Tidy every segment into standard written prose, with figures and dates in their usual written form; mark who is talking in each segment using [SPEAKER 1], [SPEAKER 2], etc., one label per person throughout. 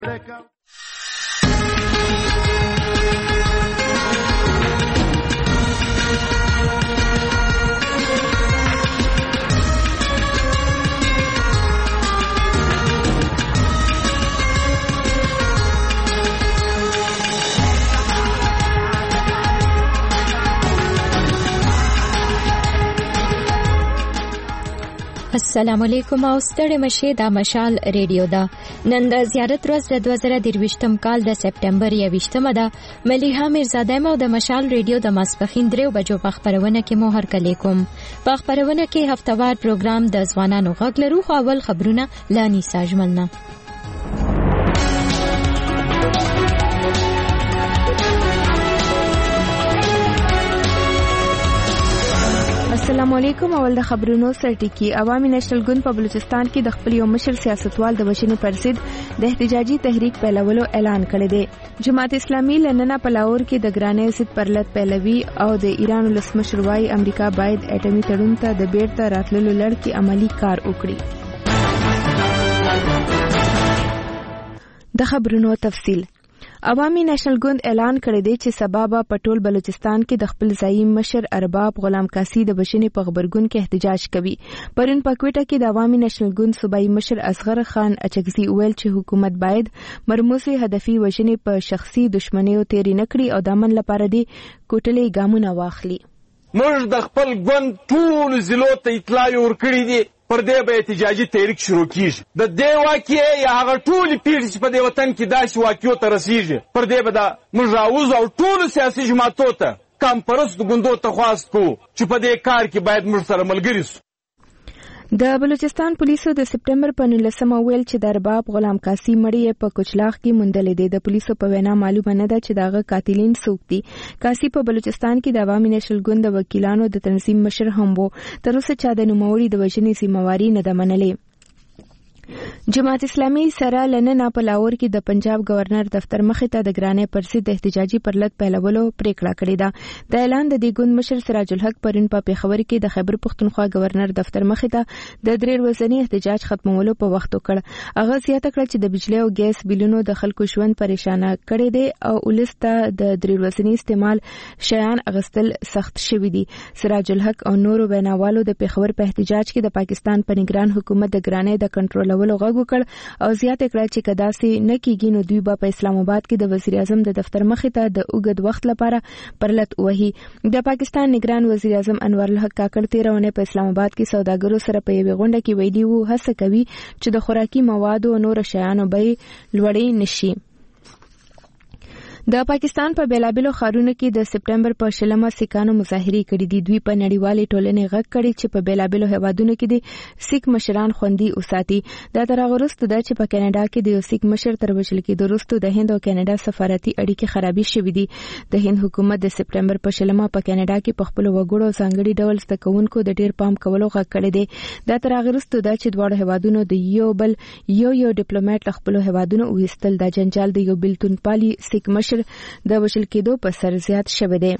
[SPEAKER 1] السلام علیکم او ستړي مشه دا مشال ریډیو دا نن د زیارت ورځ د 2023م کال د سپټمبر 28مه ده. ملیحه میرزاده مو د مشال ریډیو د ماسپخین 3 بجو په خبرونه کې مو هرکلی کوم. په خبرونه کې هفتوار پروګرام د ځوانانو غږ لرو. خو اول خبرونه لانی ساجملنا.
[SPEAKER 2] السلام علیکم. اول د خبرونو سرټکی. عوامي نېشنل ګوند په بلوچستان کې د خپل یو مشر سیاستوال د وژنې پر ضد د احتجاجي تحریک پیلولو اعلان کړی دی. جماعت اسلامي لننه په لاهور کې د ګرانۍ ضد پرلط پیلوي او د ایران ولسمشر وايي امریکا باید اټومي تړون ته د بیرته راتللو لړ کې عملی کار وکړي. د خبرونو تفصیل. عوامي نېشنل ګوند اعلان کړی دی چې سبا به په ټول بلوچستان کې د خپل ځایي مشر ارباب غلام قاسی د بشنې په خبرګون کې احتجاج کوي. پرون په کوټه کې د عوامي نېشنل ګوند صوبایي مشر اصغر خان اچکزي ویل چې حکومت باید مرموزي هدفي وژنې په شخصي دښمنیو تیری نکړي او د امن لپاره دی کوټلې ګامونه واخلي.
[SPEAKER 3] موږ د خپل ګوند ټول ضلعو ته اطلاع ورکړې دي پر دې به احتجاجي تحریک شروع کیږي. د دې واقعې یا هغه ټولې پیښې چې په دې وطن کې داسې واقعو ته رسیږي پر دې به موږ راوځو او ټولو سیاسي جماعتو ته کم پرستو ګوندو ته خواست کوو چې په دې کار کې باید موږ سره ملګري سو.
[SPEAKER 2] د بلوچستان پولیسو د سپټمبر په 19مه ویل چې د ارباب غلام قاسی مړی په کوچلاغ کې موندلې دی. د پولیسو په وینا معلومه نه ده چې داغه قاتلین څوک دي. قاسی په بلوچستان کې د عوامي نېشنل ګوند د وکیلانو د تنظیم مشر هم وو. تر اوسه چا د نوموړي د وژنې ذمہواری نه ده منلې. جماعت اسلامي سره لننه په لاهور کې د پنجاب گورنر دفتر مخې ته د ګرانۍ پر ضد احتجاجي پرلط پیلولو پریکړه کړې ده. د اعلان د دې ګوند مشر سراج الحق پرون په پیښور کې د خیبر پښتونخوا گورنر دفتر مخې ته د 3 ورځني احتجاج ختمولو په وخت وکړ. هغه زیاته کړه چې د بجلی او ګیس بیلونو د خلکو ژوند پریشانه کړی دی او ولسته د 3 ورځني استعمال شیان اغستل سخت شوی دي. سراج الحق او نورو ویناوالو د پیښور په احتجاج کې د پاکستان په نگران حکومت د ګرانۍ د کنټرول غږ وکړ او زیاته کړه چې کدا سي نه کیږي نو دوی به په اسلام آباد کې د وزیر اعظم د دفتر مخې ته د اوږد وخت لپاره پرلط وهي. د پاکستان نگران وزیر اعظم انور الحق کاکړ 13 په اسلام آباد کې سوداګرو سره په یوه غونډه کې ویلي وو هڅه کوي چې د خوراکي موادو او نور شیانو بیې لوړې نشي. د پاکستان په بیلابلو ښارونو کې د سپټمبر په 20مه سیکانو مظاهرې کړې دي. دوی په نړیوالې ټولنې غږ کړي چې په بیلابلو هیوادونو کې د سیک مشران خوندي وساتي. دا تر هغه وروسته ده چې په کینیډا کې د یو سیک مشر تر وژل کېدو وروسته د هند او کینیډا سفارتي اړیکې خرابې شوې دي. د هند حکومت د سپټمبر په 20مه په کینیډا کې په خپل وګړو ځانګړي ډول زده کوونکو د ډیر پام کولو غږ کړی دی. دا تر هغه وروسته ده چې دواړو هیوادونو د یو بل یو ډیپلوماټ له خپل هیوادونو وایستل. دا جنجال د یو بلتون پالي سیک مشر د وژل کېدو په سر زیات شوی دی.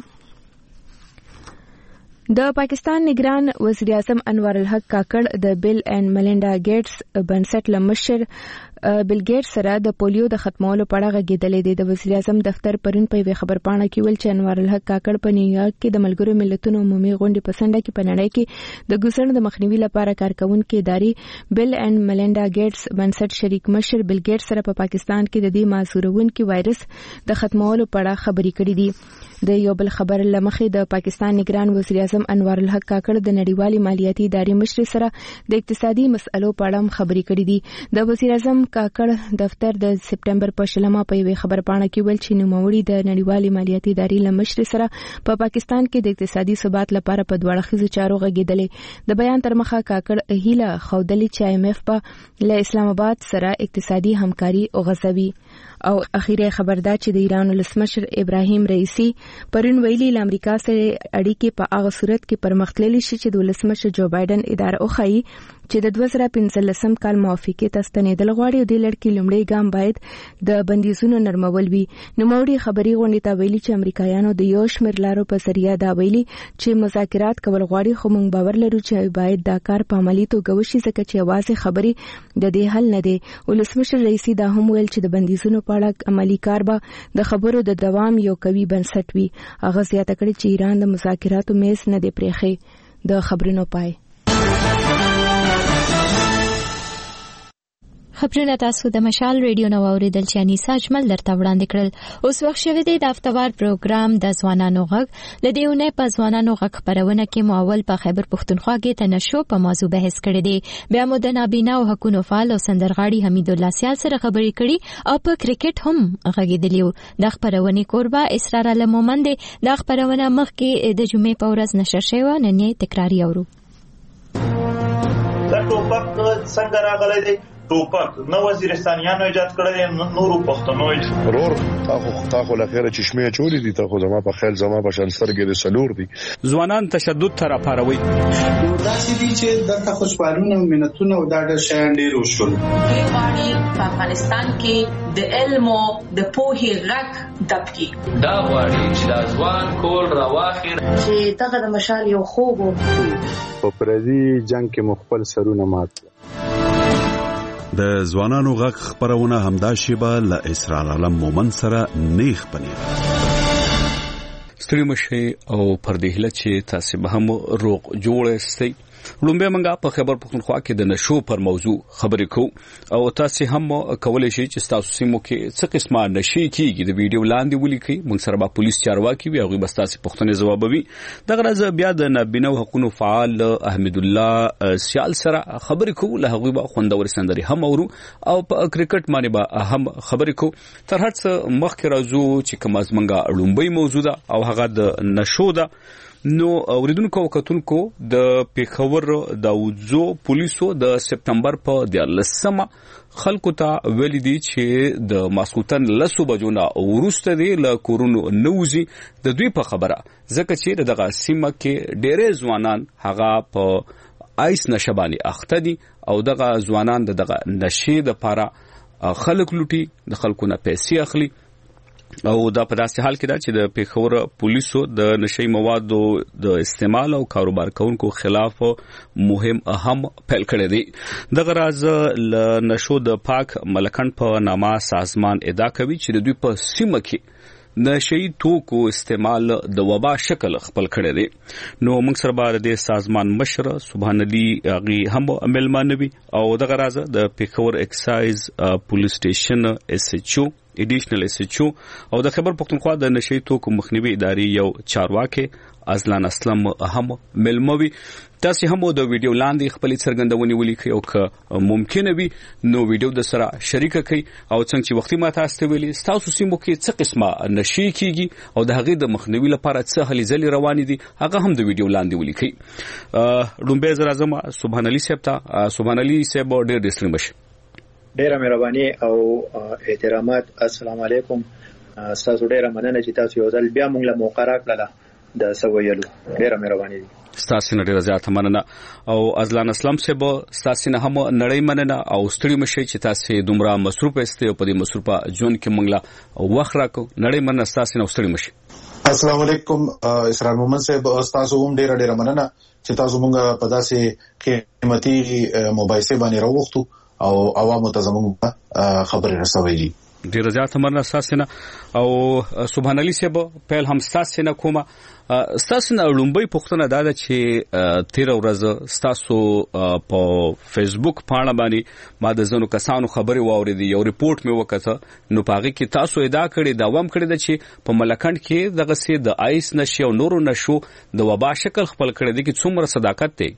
[SPEAKER 2] د پاکستان نگران وزیر اعظم انور الحق کاکړ د بیل اینڈ میلنډا ګیټس بنسټ لمشر بیل ګیټس سره د پولیو د ختمولو په اړه غږېدلې دی. د وزیر اعظم دفتر پرون په یوه خبرپاڼه کې ویل چې انور الحق کاکړ په نیویارک کې د ملګرو ملتونو عمومي غونډې په سنډه کې په نړۍ کې د ګوزن د مخنیوي لپاره کارکونکو ادارې بیل اینڈ میلنډا ګیټس بنسټ شریک مشر بیل ګیټس سره په پاکستان کې د دې معذورونکو وایرس د ختمولو په اړه خبرې کړې دي. د یو بل خبر لمخې د پاکستان نگران وزیر اعظم انور الحق کاکړ د نړیوالي مالیاتي ادارې مشر سره د اقتصادي مسئلو په اړه خبرې کړې دي. د وزیر اعظم کاکړ دفتر د سپټمبر په 20مه په یوه خبرپاڼه کې ویل چې نوموړي د نړیوالي مالیاتي ادارې له مشر سره په پاکستان کې د اقتصادي ثبات لپاره په دواړه خزو چارو غږېدلې. د بیان تر مخه کاکړ هیله خودلې چې IMF په له اسلام آباد سره اقتصادي همکاري وغځوي. او اخیری خبردار چې د ایران ولسمشر ابراهیم رئیسی پرون ویلي له امریکا سره اړیکې په هغه صورت کې پرمختللې شي چې د ولسمشر جو بایدن اداره وخی چې د 2015 کال موافقې ته ستنېدل غواړي او د لړکې لومړی ګام باید د بندیزونو نرمول وي. نوموړي خبري غونډې ته ویلي چې امریکایانو د یو شمېر لارو په ذریعه دا ویلي چې مذاکرات کول غواړي، خو موږ باور لرو چې باید دا کار په عملي توګه وشي ځکه چې یوازې خبرې د دې حل نه دي. ولسمشر رئیسي دا هم ویل چې د بندیزونو په اړه عملي کار به د خبرو د دوام یو قوي بنسټ وي. هغه زیاته کړې چې ایران د مذاکراتو میز نه دی پریښی. د خبرونو پای.
[SPEAKER 1] خبرونه تاسو د مشال ریډیو نو اوریدل چې انیسا اجمل درته وړاندې کړل. اوس وخت شوی دی د هفتوار پروګرام د ځوانانو غږ. لدیونه په ځوانانو غږ خبرونه کې مو په خیبر پښتونخوا کې تنشو په موضوع بحث کړی دی. بیا مو د نابینا او حقوقو فعال او سندرغاړي حمید الله سیال سره خبرې کړي او په کرکټ هم غږیدلیو. د خبرونه کوربه اسرار علم مومند د خبرونه مخ کې د جمعې په ورځ نشر شوی نن یې تکراری اورو.
[SPEAKER 4] دا ټوپک څنګه راغلی دی؟ ټوپک نو وزیرستانیانو ایجاد کړی، نورو پښتنو
[SPEAKER 5] ضرور تاخو لخيره چشمه چولی دي، تاخو زما په خیال زما په شان سرګې د سلور دي.
[SPEAKER 6] ځوانان تشدد تر پاروي
[SPEAKER 7] داسې دي چې دغه خوشبالونه او منتونه او دا ډېر شیان ډېر وشول.
[SPEAKER 8] غواړي په افغانستان کې د علم او د پوهې غږ دبکي.
[SPEAKER 9] دا غواړي چې د ځوان کول راواخیر
[SPEAKER 8] چې دغه د مشال یو خوب
[SPEAKER 10] په پردي جنگ کې مخبل سرونه مات.
[SPEAKER 11] د ځوانانو غږ خبرونه همدا شیبه له اسرار علم مومن سره نیخ پنیر.
[SPEAKER 6] ستړي مشي او پردهله چې تاسو به هم روغ جوړ استئ. لومبه منګه په خبر پښتونخوا کې د نشو پر موضوع خبرې کوو او تاسو هم کولای شئ چې تاسو سیمو کې څه قسمه نشي کیږي د ویډیو لاندې ولیکئ. موږ سره به پولیس چارواکي وي، هغه به تاسو پښتنې جوابوي. دغه راز بیا د نابینا حقوقو فعال احمد الله سیال سره خبرې کوو، له هغه به خوندور سندري هم اورو او په کرکټ باندې به هم خبرې کوو. تر هڅه مخکې راځو چې کوم از منګه لومبي موضوع ده او هغه د نشو ده. نو اوریدونکو او کتونکو د پیښور د وځو پولیسو د سپتمبر په 14 خلکو ته ویل دي چې د ماسکوتن لسو بجو نه ورسته دي له کورونو نوزي د دوی په خبره، ځکه چې دغه سیمه کې ډېر ځوانان هغه په آیس نشبانی اخته دي او دغه ځوانان دغه نشي د پاره خلک لوټي، د خلکو نه پیسې اخلي او دا په داسې حال کې دا چې د پیښور پولیسو د نشي موادو د استعمال او کاروبار کوونکو خلاف مهم اهم پیل کړی دی. دغه راز ل نشو د پاک ملکن په نامه سازمان ادعا کوي چې د دوی په سیمه کې نشي توکو استعمال د وبا شکل خپل کړی دی. نو موږ سره به د سازمان مشر سبحان علي اغي هم ملمانوي او دغه راز د پیښور ایکسایز پولیس سټیشن اس ایچ او ایډیشنل اس ایچ او او د خبر پښتونخوا د نشي توکو مخنیوي ادارې یو چارواکي ازلان اسلم هم ملموي. تاسو هم د ویډیو لاندې خپل څرګندونې ولیکئ او که ممکن وي نو ویډیو د سره شریک کړئ او څنګه چې وختي ما تاسو ته ویلي تاسو سیمو کې څه قسمه نشي کیږي او د هغې د مخنیوي لپاره څه هلې ځلې روانې دي هغه هم د ویډیو لاندې ولیکئ. لومبه زه راځم سبحان علي صاحب ته. سبحان علي صاحب ډېر ډېر مشه
[SPEAKER 12] ډیره مهرباني او احترامات. السلام علیکم. تاسو ډیره مننه چې تاسو یو ځل بیا موږ له موقع راکړه د سویلو. ډیره مهرباني.
[SPEAKER 6] تاسو نه ډیره زیاته مننه او ازلان اسلام صاحب تاسو نه هم نړۍ مننه او ستړي مشي چې تاسو دومره مصروف یاست او په دې مصروفه ژوند کې موږ له وخت راکو. نړۍ مننه تاسو نه ستړي مشي.
[SPEAKER 7] السلام علیکم اسرار مومن صاحب، تاسو هم ډیره مننه چې تاسو موږ په داسې قیمتي مباحثه باندې راوغختو او عوامو ته زموږ خبرې رسوي دي.
[SPEAKER 6] ډیر زیات مرنه تاسو او سبحان علي صاحب په هم تاسو نه کومه تاسو نه لومبي پښتنه دا چې 13 ورځ تاسو په فیسبوک پاڼه باندې ما د زنو کسانو خبري واوریدي، یو ریپورت مې وکړه نو پاغه کې تاسو ادعا کړې دا وام کړې ده چې په ملکند کې دغه سي د آیس نشي او نورو نشو د وبا شکل خپل کړې دي چې څومره صداقت دی.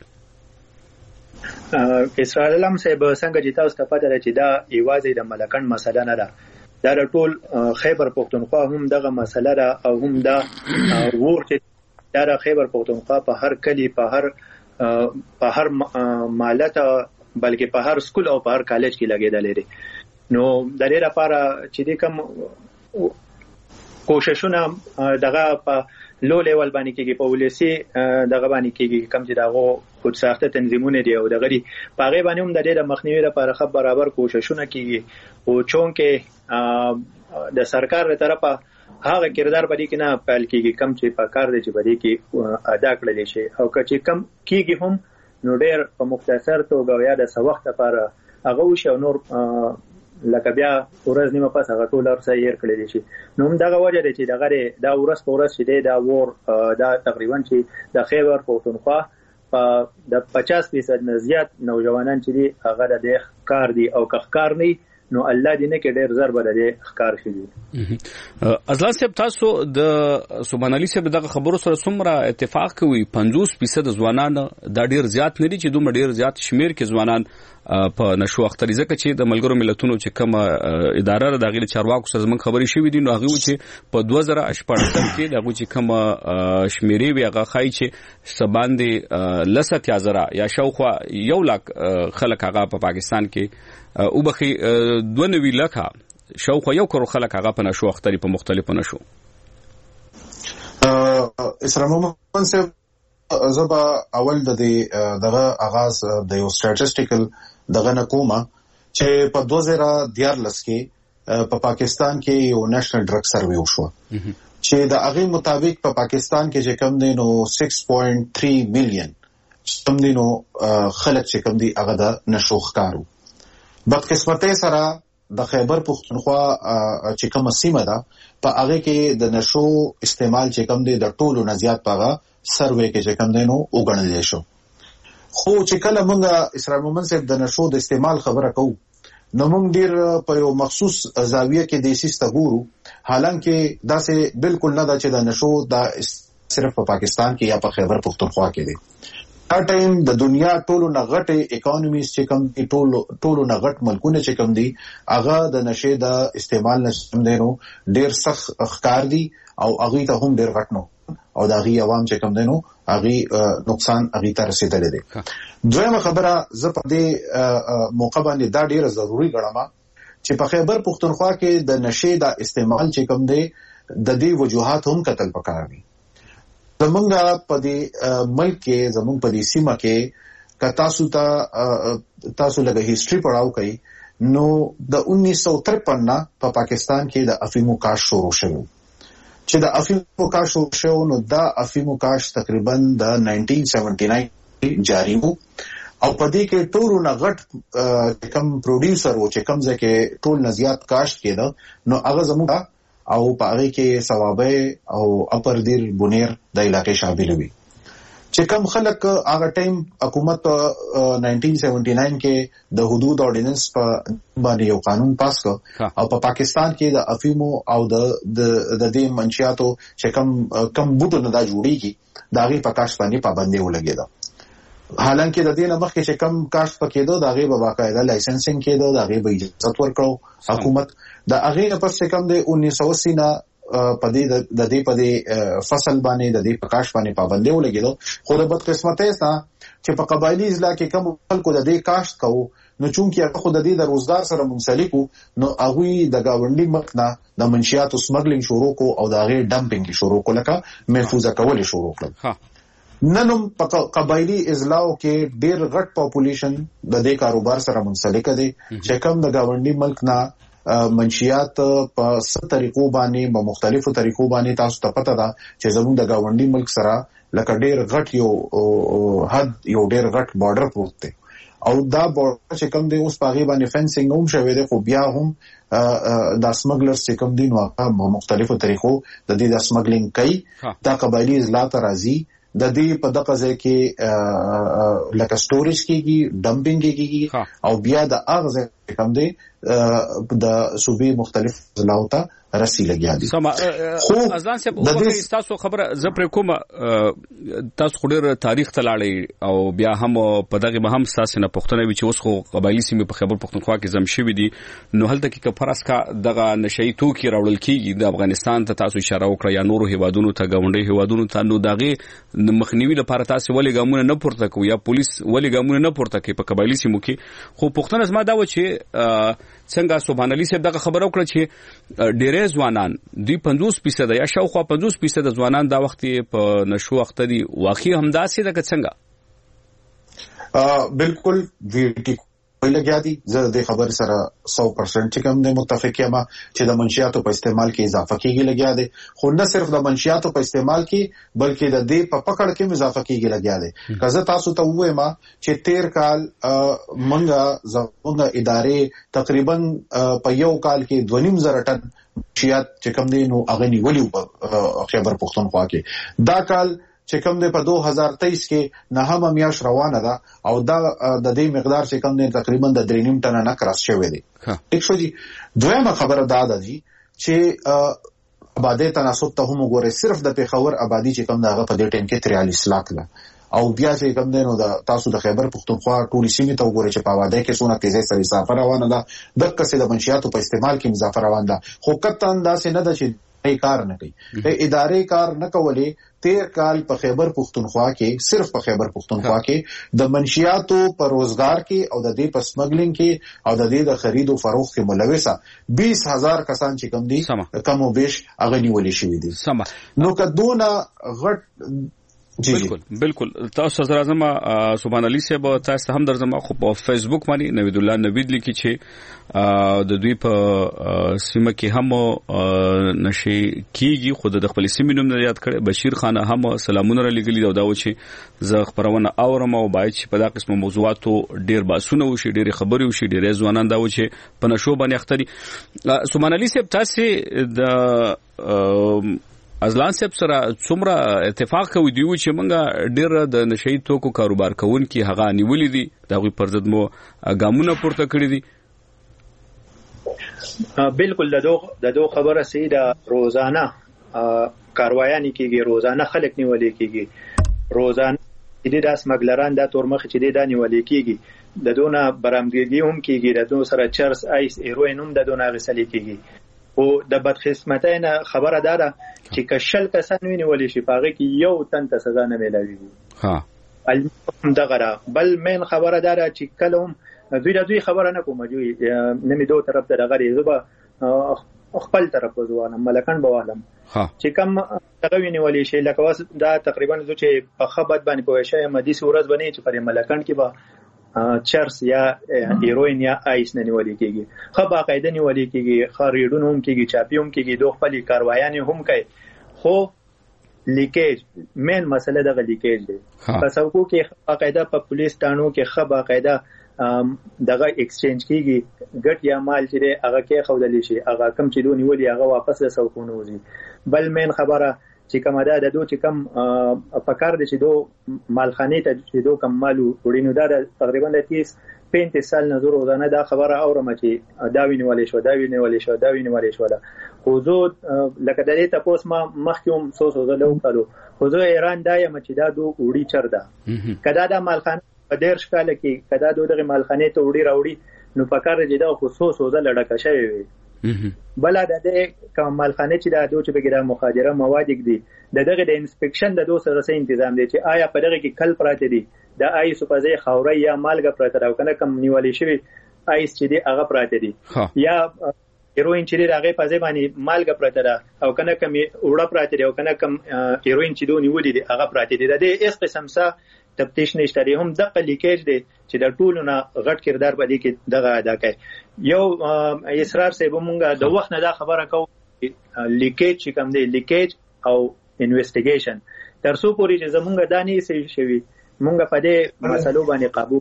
[SPEAKER 12] اسرائیل علم صاحب څنګه چې تاسو ته پته ده چې دا ایوازې د ملکند مسله نه ده، دا ټول خیبر پښتونخوا هم دغه مسله ده او هم دا ورته دا خیبر پښتونخوا په هر کلی په هر مالت بلکې په هر سکول او په هر کالج کې لګیدل لري. نو د دې لپاره چې کوم کوششونه دغه په لو لیول باندې کېږي په ولسی دغه باندې کېږي کم چې دغه خود ساخته تنظیمونه دی او دغه په هغه باندې هم د دې مخنیوي لپاره خبر برابر کوششونه کیږي او چونکه د سرکار له طرفه هغه کردار باندې کې نه پال کېږي کم چې په کار دی چې باندې کې ادا کړل شي او چې کم کېږي هم نو ډېر په مختصر توګه یا د وخت لپاره هغه وشي او نور لکه بیا ورځ نیمه پس هغه ټول ارسه یې کړل شي نو دغه وجه دی چې دغه دا ورځ په ورځ چې دا ور دا تقریبا چې د خیبر پښتونخوا په د 50% نه زیات نوجوانان چې دي هغه د کار دي او کار نه نو الله دې نه کې ډېر ضرب لري ښکار شي.
[SPEAKER 6] ازلا صاحب تاسو د سبحان علي صاحب دغه خبرو سره څومره اتفاق کوي 50% ځوانان دا ډېر زیات نه دي چې دومره ډېر زیات شمیر کې ځوانان په نشو اختری ځکه چې د ملګرو ملتونو چې کوم اداره د غیر چارواکو سره زمون خبري شوې دي نو هغه چې په 2018 کې دغه چې کوم شمیرې وی هغه خای چې سباندې لسات یا زرا یا شاوخوا 1 لک خلک هغه په پاکستان کې او بخي 92 لک شاوخوا 1 کروڑ خلک هغه په نشو اختری په مختلفو نشو
[SPEAKER 7] اسلام محمد صاحب زبا اول دغه آغاز د یو سټاتستیکل دغه نکوما چې په 2014 کې په پاکستان کې یو نېشنل ډرګ سروې وشو چې د هغه مطابق په پاکستان کې چې کم دي نو 6.3 میلیون کم دي نو خلک چې کم دي هغه د نشو ښکارو بدقسمتۍ سره د خیبر پښتونخوا چې کومه سیمه ده په هغه کې د نشو استعمال چې کم دي د ټولو نه زیات پغه سروې کې چې کم دي نو وګڼل شو خو چې کله موږ اسرائیل مومن صاحب د نشو د استعمال خبره کوو نو موږ ډیر په یو مخصوص زاویه کې د سیسته ګورو حالانکه دا سه بالکل نه دا چې د نشو دا صرف په پاکستان کې یا په خیبر پښتونخوا کې دي هر ټایم د دنیا ټولو نغټه اکانومیز چې کم دي ټولو نغټ ملکونه چې کم دي هغه د نشه د استعمال نشم دي نو ډیر سخت اخکار دي او هغه ته هم ډیر غټنو او دا غي عوام چې کم دي نو هغه نقصان هغه ته رسیدل دي. دویمه خبره زه په دې موقع باندې دا ډیره ضروری ګڼم چې په خیبر پښتونخوا کې د نشه د استعمال چې کم دي د دې وجوهات هم قتل پکار دي. زمونږ په دې ملک کې زمونږ په دې سیمه کې که تاسو لږه هیستوري پڑھاو کوي نو د 1953 نه په پاکستان کې د افیمو کاش شروع شو چې د افیمو کاش شروع نو دا افیمو کاش تقریبا د 1979 جاری وو او په دې کې ټول نه غټ کم پروډوسر و چې کم ځکه ټول نه زیات کاش کېده نو هغه زموږ او پاره کې ثوابه او اپر دیر بونیر د علاقې شامل وي چې کم خلک هغه ټایم حکومت 1979 کې د حدود اورډیننس په باندې یو قانون پاس کړ او په پاکستان کې د افیمو او د دې منشیاتو چې کم بوټو نه دا جوړیږي دا غي په کاش باندې پابندي ولګیده حالانکه د دې نه مخکې چې کم کاش پکېدو دا غي په باقاعده لایسنسینګ کېدو دا غي به اجازه ورکړو حکومت د هغه پس کم د 1980 نه په دې په دې فصل باندې د دې پکاش باندې پابندي ولګیدو خو د بدقسمتۍ سره چې په قبایلی ضلع کې کوم خلکو د دې کاشت کوو نو چونکی هغه خود د دې د روزګار سره منسلک نو هغه د گاونډي ملک نه د منشیاتو سمګلینګ شروع کو او د هغه ډمپینګ شروع کو لکه محفوظه کول شروع کړل ننم په قبایلی اضلاع کې ډیر غټ پاپولیشن د دې کاروبار سره منسلک دي چې کوم د گاونډي ملک نه منشیات په ست طریقو باندې په مختلفو طریقو باندې تاسو ته پته ده چې زموږ د گاونډي ملک سره لکه ډیر غټ یو حد یو ډیر غټ بارډر پروت دی او دا بارډر چې کوم دی اوس پاغي باندې فنسینګ هم شوی دی خو بیا هم د سمګلرز چې کوم دي نو په مختلفو طریقو د دې د سمګلینګ کوي دا قبایلی اضلاع ته راځي د دې په دغه ځای کې لکه سټوریج کېږي ډمپینګ کېږي او بیا د هغه ځای کوم دی د صوبې مختلف ضلعو ته رسي لګیا دي.
[SPEAKER 6] خو ازلان صاحب وګورئ تاسو خبره زپر کوم تاسو خډر تاریخ ته لاړی او بیا هم په دغه به هم تاسو نه پښتنه وی چې اوس خو قبایلی سیمه په خیبر پښتونخوا کې زم شوی دي نو هلته کې فرض کا دغه نشئی توکي راوړل کیږي د افغانستان ته تاسو اشاره وکړه یا نورو هیوادونو ته گاونډي هیوادونو ته نو دغه مخنیوي لپاره تاسو ولې ګامونه نه پورته کوي یا پولیس ولې ګامونه نه پورته کوي په قبایلی سیمو کې خو پښتنه زما دا و چې څنګه سبحان الله صاحب دغه خبرو کړ چې ډېرې ځوانان دوی 50% یا شاوخوا 50% ځوانان دا وخت په نشو وخت دي واقعي همداسې ده څنګه
[SPEAKER 7] بالکل ویټي لګیا دي زه د خبر سره 100% چې کوم د متفق یم چې د منشیاتو په استعمال کې اضافه کیږي لګیا دي خو نه صرف د منشیاتو په استعمال کې بلکې د دې په پکړ کې اضافه کیږي لګیا دي که تاسو ته وایم چې 13 کال منګه زموږ ادارې تقریبا په یو کال کې 2.5 ټن منشیات چې کوم دي نو اغه نیولي خیبر پختونخوا کې دا کال چې کوم دی په 2023 کې نه هم میاش روانه ده او دا د دې مقدار چې کوم دی تقریبا د 3.5 ټن نه کراس شوی دی ټیک شو جی دویمه خبره دا ده جی چې آبادی تناسب ته هم وګورئ صرف د پیښور آبادی چې کوم دغه په دې ټیم کې 43 لک ده او بیا چې کوم دی نو د تاسو د خیبر پختونخوا ټولي سیمې ته وګورئ چې په آبادی کې څونه تیزی سره اضافه روانه ده د کسې د منشیاتو په استعمال کې اضافه روانه ده خو کته انداسې نه ده چې کار نه کوي ادارې کار نه کولې 13 کال په خیبر پختونخوا کې صرف په خیبر پختونخوا کې د منشیاتو په روزګار کې او د دې په سمګلینګ کې او د دې د خرید او فروخت کې ملوثه 20,000 کسان چې کم دي کم او بیش هغه نیولې شوی دي نو کدونه غټ
[SPEAKER 6] بالکل تاسو سره زما سبحان الله صاحب تاسو هم درځم خو په فیسبوک باندې نوید الله نوید لیکي چې د دوی په سیمه کې هم نشي کیږي خود د خپل سیمې نوم نه یاد کړي بشیر خان هم سلامونه را لګلی دا و چې زه خبرونه اورم او باید چې په دا قسمه موضوعاتو ډیر باسونه وشي ډیر خبري وشي ډیر ځوانان دا و چې په نشو باندې اختري سبحان الله صاحب تاسو د ازلان صاحب سره څومره اتفاق کوي دی چې موږ ډیر د نشئی توکو کاروبار کوونکي هغه نیولې دي دغه پر ضد مو ګامونه پورته کړی دي
[SPEAKER 12] بالکل دغه خبره سي د روزانه کاروایان کیږي روزانه خلک نیولې کیږي روزانه د داس مګلران د تورمخ چې د نیولې کیږي د دونه برامګي هم کیږي د دونه سره چرس ایس هیروین هم د دونه غسلې کیږي او د بدقسمتۍ نه خبره ده چې کشل کسان ونیول شي پاغه کې یو تن ته سزا نه ملوي ها الم دغه بل مین خبره ده چې کلم دوی خبره نه کوم جوړي نه می دوه طرف ته دغه زبا خپل طرف وزوانه ملکان بوالم چې کم دغه ونیول شي لکه واس دا تقریبا زو چې په خبرت باندې پوه شي مدي صورت باندې چې پر ملکان کې به چرس یا هیروین یا آیس نه نیولې کیږي خو باقاعده نیولې کیږي خریدون هم کیږي چاپی هم کیږي دوه خپل کاروایان هم کوي خو لیکیج مین مسله د لیکیج دی پسوکو کې باقاعده په پولیس ټانو کې خو باقاعده دغه ایکسچینج کیږي ګټ یا مال چې هغه کې خوللی شي هغه کم چې دوی نیولې هغه واپس له سوکونو وځي بل مین خبره چې کومه ده د دوه چې کم پکار دي چې دوه مالخانه ته چې دوه کم مالو وړینو دا تقریبا د 30-35 سال نه روزانه دا خبره اورم چې دا وینولې شو دا خو زه لکه د دې تاسو ما مخکوم سوسو زلو کړو خو زه ایران دا یم چې دا دوه وړي چر ده کدا دا مالخانه په ډیر شکاله کې کدا دوه مالخانه ته وړي راوړي نو پکار دي دا خو سوسو زل ډکه شوی وي بل د دې کوم مالخانه چې د دوه چې بګیره مخادره مواد دي دغه د انسپکشن د دوه سره تنظیم دي چې آیا په دغه کې کل پراته دي د آیس په ځای خاوري یا مالګه پراته راو کنه کم نیولې شوی آیس چې دی هغه پراته دي یا هیروین چې هغه په ځای باندې مالګه پراته ده او کنه کم وړه پراته دي او کنه کم هیروین چې دوه نیولې دي هغه پراته دي د دې اس قسم سره تفتیش نشته هم د لیکیج دی چې د ټولو نه غټ کردار په دې کې دغه ادا کوي یو اسرار صاحب مونږه د وخت نه دا خبره کوو لیکیج چې کوم دی لیکیج او انویسټیګیشن ترڅو پورې چې زمونږ دانې سي شوي مونږ په دې مسلو باندې قابو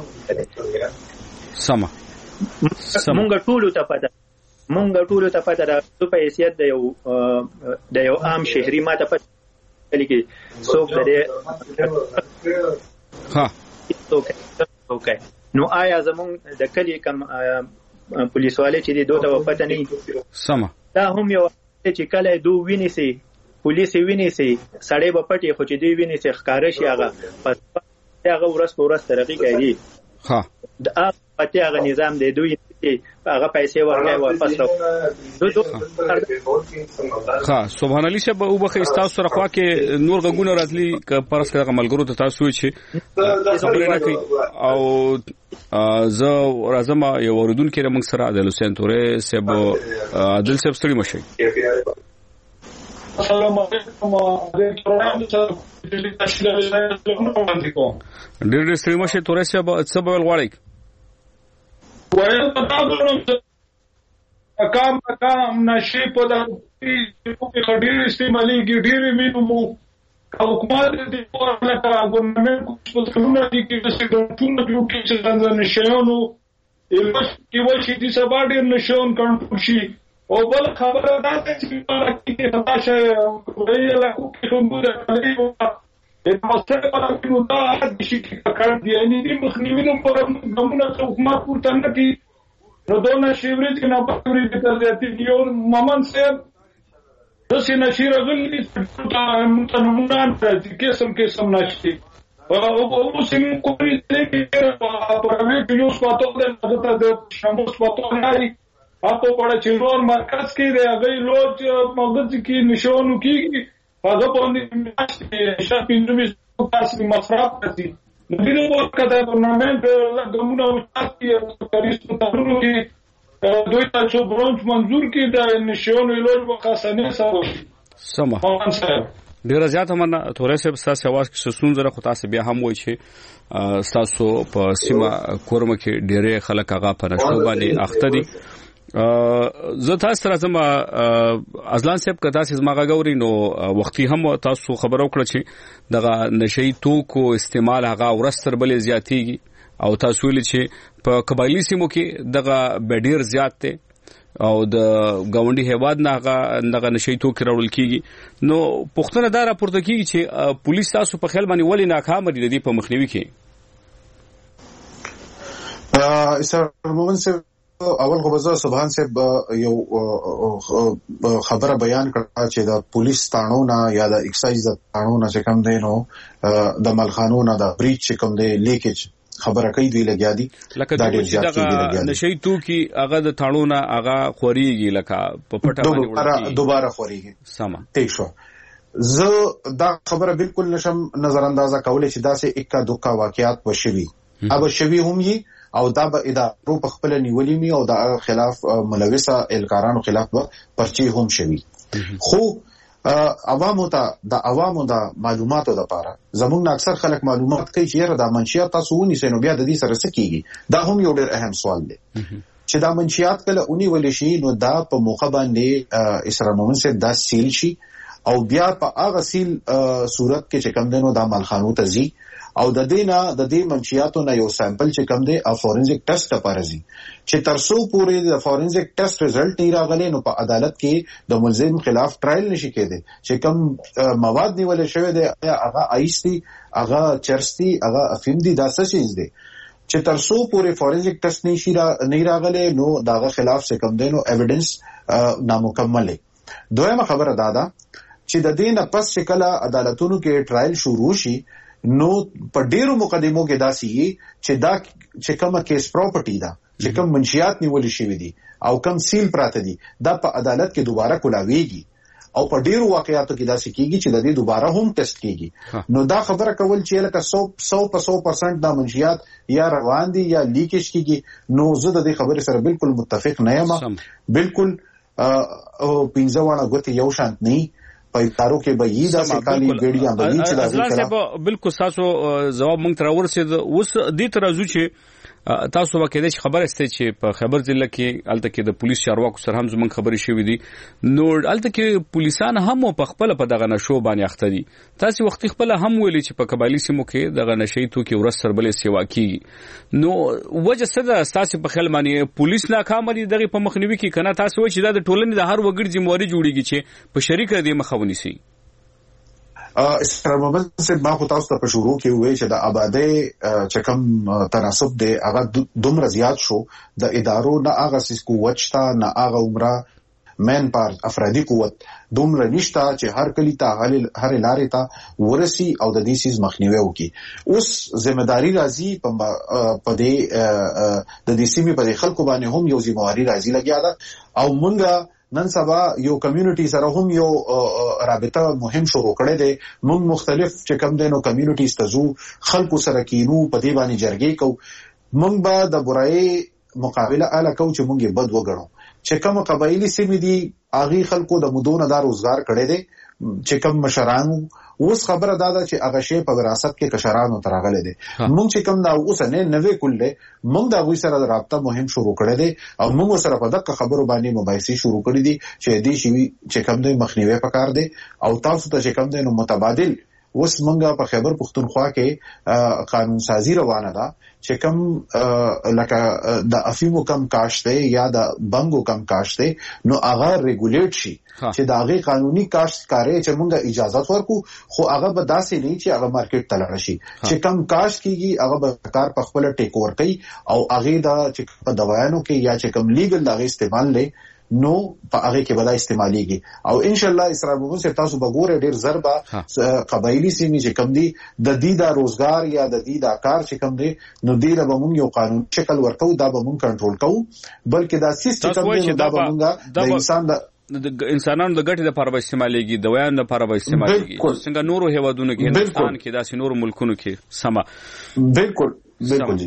[SPEAKER 6] سم
[SPEAKER 12] مونږ ټولو ته پته ده په حیثیت د یو عام شهري ما ته پته کې څوک درې
[SPEAKER 6] ها
[SPEAKER 12] څوک نو آیا زمونږ د کلی کم پولیس والے چې دوه ته پته نه
[SPEAKER 6] سم
[SPEAKER 12] دا هم یو چې کله دوه ویني سي پولیس ویني سي سړی په پټي خو چې دی ویني سي ښکارا شي هغه پس هغه ورځ په ورځ ترقی کوي
[SPEAKER 6] ها
[SPEAKER 12] د پته هغه نظام دی دوی هغه پیسې ورکړي واپس راو.
[SPEAKER 6] ها سبحان الله شه او بخې تاسو سره خوا کې نور غوونه راتلی ک پرس کې ملګرو ته تاسو چې خبرې نه کوي او زه راځم یو اوردون کې موږ سره عادل حسین تورې صاحب عادل صاحب ستړي مشه.
[SPEAKER 13] السلام علیکم
[SPEAKER 6] ډېر ستړي مشه تورې صاحب څه به غواړئ؟
[SPEAKER 13] وایي کام نشي په دغه کې ډېر استعمالي ډېر مینو حکومت دې ورنه ګورنمنت کو څه دي کې څه ټول جوړ کې څه نشيونو ایلوش کې وشي دي سبا ډېر نشون کنټرول شي او بل خبره ده چې په کې تاسو وایي لا کې کوم ده د مستر په اړه دا د شي کار دی ان دې مخنیوي په نمونه حکومت پورته نه کی نو دونه شیوري چې نه پورې د ترځاتي یو ممن صاحب د سینې شیرغلي ته نمونه راځي قسم نشي او سیم کوي چې په هغه کې یو سپاتو د شامو سپاتو نه اته په چیرون مرکز کې دی هغه لوج مغز کې نشونو کې هغه باندې شاپینګ تاسو مصرف کوي نو دې په کده ګورنمنت لګمونه او تاسو کاریستو تاسو کې دوی تاسو برونچ منظور کې د نشونو لوج وقاسنه سره
[SPEAKER 6] سم ډیر زیات مننه تورې صاحب تاسو आवाज کې سسون زره خو تاسو بیا هم وایي چې تاسو په سیمه کورم کې ډېرې خلک هغه په نشو باندې اخته دي. زه تاسو سره زما ازلان صاحب کدا سیس ما غاوري نو وختي هم تاسو خبرو کړ چې دغه نشي توکو استعمال هغه ورستر بلې زیاتېږي او تاسو ویل چې په قبایلی سیمو کې دغه ډېر زیات دی او د گاونډي هیواد نه هغه نشي توکي راول کیږي. نو پښتنه دا راپورته کیږي چې پولیس تاسو په خیال باندې ولې ناکام دي د په مخنیوي کې؟
[SPEAKER 7] مومن صاحب اول خو بزا سبحان صاحب یو خبره بیان کړه چې د پولیس قانون یا د ایکسایز قانون چې کوم دی نو د ملخانو نه د بریچ کوم دی لیکج خبره کوي دی لګیا دي
[SPEAKER 6] لکه د نشي توکي هغه د تاړونه هغه خوريږي لکه په پټه باندې
[SPEAKER 7] دوباره خوريږي.
[SPEAKER 6] سم
[SPEAKER 7] ٹھیک شو. زه دا خبره بالکل نشم نظر اندازه کولای چې دا سه اکا دوکا واقعیات وشوي اب شوي هم یي او دا به ادارو په خپل نیولې می او دا خلاف ملوثه الکارانو خلاف پرچی هم شوي. خو عوامو ته د عوامو د معلوماتو لپاره زموږ اکثر خلک معلومات کوي چې دا منشيات تاسو ونی سينو بیا د دې سره سکیږي. دا هم یو ډېر اهم سوال دی چې دا منشيات کله اونې ولې شي نو دا په موخه باندې اسرار مومن سے دا سیل شي او بیا په هغه سیل صورت کې چې کوم دینو دا ملخانو ته زی او د دې منشياتو نه یو سامپل چې کوم دی فورنزیک ټیسټ لپاره زی چې ترسو پورې د فورنزیک ټیسټ رزلټ نه راغلی نو په عدالت کې د ملزم خلاف ټرایل نشي کېده چې کوم مواد نیول شوی دی هغه آیستی هغه چرستی هغه افیم دی دا څه شي دی چې ترسو پورې فورنزیک ټیسټ نه راغلی نو داغه خلاف څه کوم دی نو ایویډنس نامکمل دی. دویمه خبره دا چې د دې نه پس چې کله عدالتونو کې ټرایل شروع شي نو په ډیرو مقدمو کې داسي چې دا چې کومه کیس پراپرټي دا چې کوم منشيات نیول شي دي او کوم سیل پراته دي دا په عدالت کې دوباره کولاويږي او په ډیرو واقعیاتو کې داسي کیږي چې د دې دوباره هم ټیسټ کیږي. نو دا خبره کول چې لکه 100% دا منشيات یا روان دي یا لیکیج کیږي نو زه د دې خبرې سره بالکل متفق نه یم. بالکل پنځه وانه غوتی یو شانت نه پایتارو کې به یی دا سکالي ګډیا به چې دا
[SPEAKER 6] بالکل تاسو جواب مونږ تر ورسید اوس دې ترازو چې تاسو وکړئ چې خبر استه چې په خبر ضلع کې الته کې د پولیس چارواکو سره هم زمونږ خبرې شوې دي نو الته کې پولیسان هم په خپل په دغه نشو باندې اخته دي. تاسو وخت خپل هم ویلي چې په قبایلی سیمو کې دغه نشي توکي ورسره بلې سیوا کیږي نو وجه څه ده تاسو په خیال باندې پولیس ناکام دي دغه په مخنیوي کې کنه تاسو وایي چې دا د ټولنې د هر وګړي ذمہواری جوړیږي چې په شریکه دې مخاوني سي.
[SPEAKER 7] اسرار مومن سے ما خو تاسو ته شروع کې وې چې د آبادی چې کوم تناسب دی هغه دومره زیات شو د ادارو نه هغه سیس قوت شته نه هغه عمره مین پار افرادي قوت دومره نشته چې هر کلی ته هر لارې ته ورسي او د دې سیز مخنیوي وکړي. اوس ځمېداري راځي په د دې سیمې په خلکو باندې هم یو ځمواري راځي لګیا ده او مونږ نن سبا یو کمیونټي سره هم یو رابطه مهم شروع کړی دی. موږ مختلف چې کم دي نو کمیونټیز ته ځو خلکو سره کینو په دې باندې جرګې کوو. موږ به د برایي مقابله اله کوو چې موږ یې بد وګڼو. چې کوم قبایلی سیمې دي هغه خلکو د مدونه دا روزګار کړی دی چې کوم مشرانو اوس خبره دا ده چې هغه شی په وراثت کې کشرانو تراغلي دي. موږ چې کوم دا اوس نه نوې کولې موږ دا غوي سره رابطه مهم شروع کړی دی او موږ سره په دغه خبرو باندې مباحثه شروع کړې دي چې دې شی چې کوم د مخنیوي پکار دی او تاسو ته چې کوم د متبادل اوس موږ په خیبر پختونخوا کې قانون سازی روانه ده چې کوم لکه د افیمو کم کاشت دی یا د بنګو کم کاشت دی نو هغه ریګولیټ شي چې د هغه قانوني کاشت کاري چې موږ اجازه ورکو خو هغه به داسې نه چې هغه مارکیټ ته لاړ شي چې کم کاشت کیږي هغه به کار په خپل ټیک ور کوي او هغه د چې په دوايانو کې یا چې کم لیګل دغه استعمال لې نو په هغه کې بلای استعماليږي او ان شاء الله اسرائیل موږ تاسو بګوره ډیر ضربه قبایلی سیمې چې کم دي د دې د روزګار یا د دې د کار چې کم دي نو دې له موږ یو قانون شکل ورکو دا به موږ کنټرول کوو بلکې دا سیستم چې دا به موږ د انسان
[SPEAKER 6] د انسانانو د ګټې لپاره به استعمالېږي د ویان لپاره به استعمالېږي څنګه نورو هیوادونو کې هندستان کې داسې نورو ملکونو کې سما
[SPEAKER 7] بالکل جی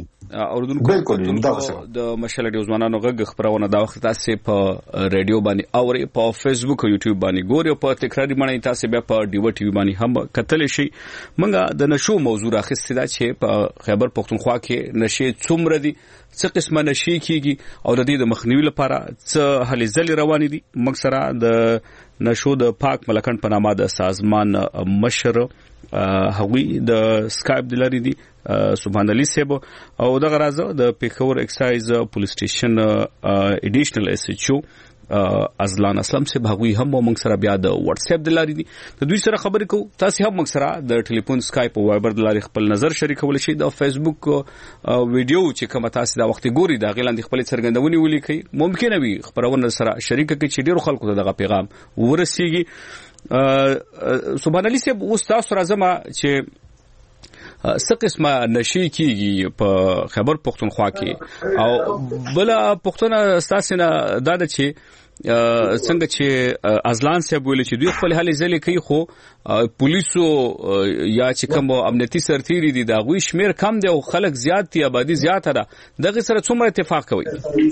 [SPEAKER 6] اوردونکو د مشال ډیو ځوانانو غږ خبرونه دا وخت تاسو په ریډیو باندې او په فیسبوک او یوټیوب باندې ګوري او په تکراری باندې تاسو بیا په ډیو ټي وی باندې هم کتل شي. منګه د نشو موضوع راخستې دا چې په خیبر پختونخوا کې نشي څومره دي څه قسمه نشي کیږي او د دې د مخنیوي لپاره څه هلې ځلې روان دي. موږ سره د نشو د پاک ملکن په نامه د سازمان مشر هغوی د سکایپ دلاري دي سبحان علي صاحب او دغه راځه د پیښور ایکسایز پولیس سټیشن اډیشنل اس ایچ او ازلان اسلام صاحب هغوی هم موږ سره بیا د واتس اپ دلاري دي د دوی سره خبرې کوو. تاسو هم موږ سره د ټلیفون سکایپ او وایبر دلاري خپل نظر شریکول شي. د فیسبوک ویډیو چې کوم تاسو دا وخت ګوري دا غیلاندې خپل څرګندونې ولیکي ممکن وي خبرونه سره شریک کړي چې ډیرو خلکو ته دغه پیغام ورسیږي. سبحان علي صاحب اوس تاسو راځم چې څه قسمه نشي کیږي په خیبر پختونخوا کې او بل پښتون تاسو نه دا چې څنګه چې ازلان صاحب ویل چې دوی خپل حالې ځلې کوي خو پولیسو یا چې کوم امنیتي سرتیري دي دا غوي شمیر کم دی او خلک زیات دي آبادی زیاته ده دغه سره څومره اتفاق کوي؟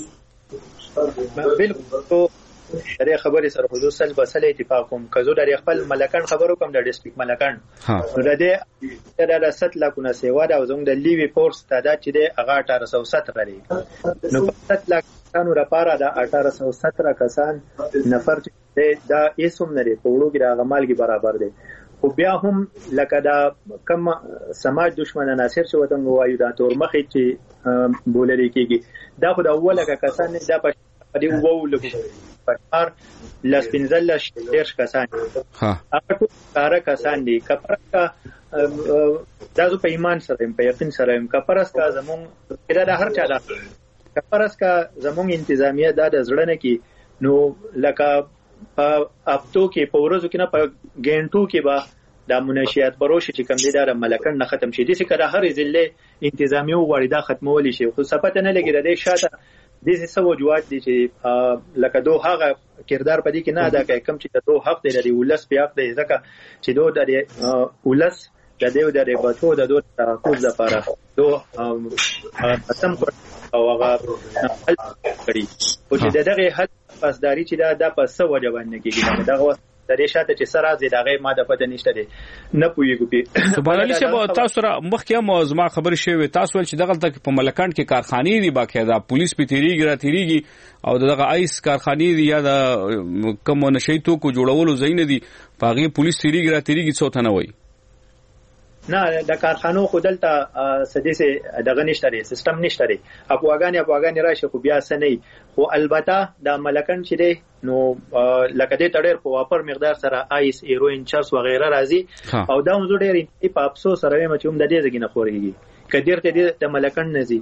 [SPEAKER 12] بالکل درې خبرې سره حدود سل بسل اتفاق کوم کزو درې خپل ملکان خبرو کوم د ډیسټریکټ ملکان نو د دې د 7 لکونه سیوا د زنګ د لیوی فورس تعداد چې د هغه 1817 لري نو 7 لکانو لپاره د 1817 کسان نفر چې دا اسوم لري په وړو کې د غمالګي برابر دي خو بیا هم لکه دا کم سماج دشمن عناصر چې وطن وایو دا تور مخې چې بولري کېږي دا خو د اوله کسان نه دا په دې وو لګو پټار لسپینزل شیر کسان هغه ټول کار کسان دي کپرا دازو په ایمان سره په یقین سره کپرس کا زمون دا هر چا دا کپرس کا زمون انتظامیه دا د زړه نه کی نو لکه اپتو کې په ورځو کې نه په ګینټو کې با د منشیات بروش چې کم دي دا ملکن نه ختم شي دي چې کله هر ځله انتظامیه وړي دا ختمول شي خو صفته نه لګي د شاته دې څه وجوهات دي چې لکه دوه هغه کردار پدې کې نه ادا کوي کوم چې دوه حق دی لري ولس په حق دی ځکه چې دوه د ولس د دې د ریباتو د دوه تحفظ لپاره دوه قسم او هغه کړی او چې دغه حد پاسداري چې دا په څه وجه باندې کېږي دغه د دې شاته چې سره زی دغه ماده پته نشته دي نه پويګو په
[SPEAKER 6] سبحان الله چې تاسو را مخکې موضوع خبر شوی تاسو ول چې دغه تک په ملکان کې کارخانې دي باقاعده پولیس په تیریږي او دغه آیس کارخانې دي یا د کوم نشي توکو جوړولو زین دي پاغي پولیس تیریږي څوته نه وای
[SPEAKER 12] نه د کارخانو خودلته سديسه دغه نشته لري سیستم نشته لري افغاني راشي خو بیا سنې خو البته د ملکن چې دی نو لکه دې تړر په واپر مقدار سره آیس هیروین چرس و غیره راځي او دا موضوع ډېر په افسوس سره مې چې هم د دې ځګنه خوريږي کډیر ته د ملکن نزي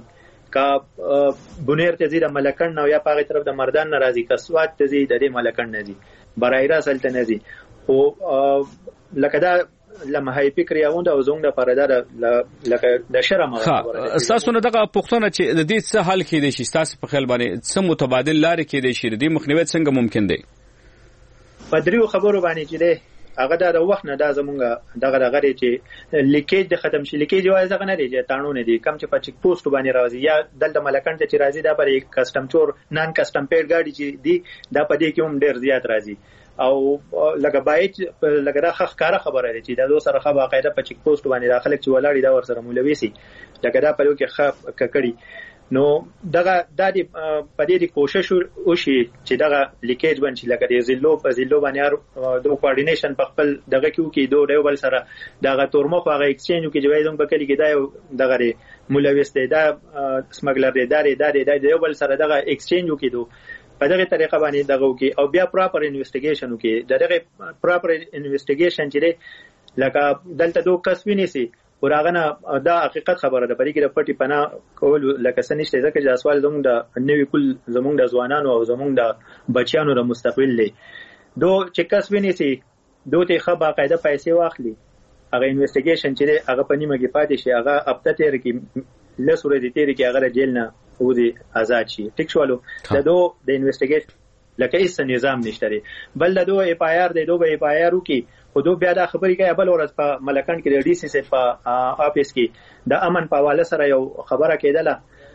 [SPEAKER 12] کا بنیر ته زی د ملکن نو یا پاغه طرف د مردان ناراضي کسوات ته زی د ملکن نه زی برایرا سلطنه زی او لکه دا لمه هي فکر یاوند او زونږ د پردار لکه د شرم
[SPEAKER 6] تاسو نه دغه پښتون چې د دې څه حل کې دي چې تاسو په خیال باندې څه متبادل لارې کې دي چې د مخنیوي څنګه ممکن دی
[SPEAKER 12] پدریو خبرو باندې چې هغه د وخت نه دا زمونږ دغه غړي چې لیکیج د ختم شي لیکیج وایي ځکه نه دی چې تانونه دي کم چې په چک پوسټ باندې راځي یا دلته ملکن چې راځي دا پر کسٹم چور نان کسٹم پیډ گاډي چې دی دا په دې کې هم ډیر زیات راځي او لکه باید لکه دا خبره ده چې دا دوه سره خبره قاعده په چک پوسټ باندې داخله چې ولاړی دا ور سره مولوي سي لکه دا په لو کې ککړی نو دغه د دې په دې کوشش وشي چې دغه لیکیج باندې لکه د زیلو په زیلو باندې د کوارډینیشن په خپل دغه کې دوه ډول سره دغه تورمخ هغه ایکسچینج کې جوړای زم په کلی کې دا دغه مولوي ست دا سمګلر دی دا یو بل سره دغه ایکسچینج کې دوه په دغه طریقه باندې دغه وکي او بیا پراپر انویسټیګیشن وکي دغه پراپر انویسټیګیشن چې لکه دلته دوه کسبینی سي ورغه دا حقیقت خبره ده پرې کې د پټي پناه کول لکه سنشته ځکه چې سوال زموږ د نوې کل زموږ د ځوانانو او زموږ د بچیانو د مستقبل له دوه چې کسبینی سي دوه ته خبره قاعده پیسې واخلي هغه انویسټیګیشن چې هغه په نیمه کې پاتې شي هغه اپته تیر کې لسوره دي تیر کې هغه جیل نه ودی آزاد شي ټیک شوالو د دوه د انویسټیګیشن لکه هیڅ نظام نشته بل د دوه اف آی آر د دوه اف آی آر کی خو دوه بیا د خبرې کوي بل ورځ په ملکان کې د ډي سي په افیس کې د امن په حواله سره یو خبره کېدله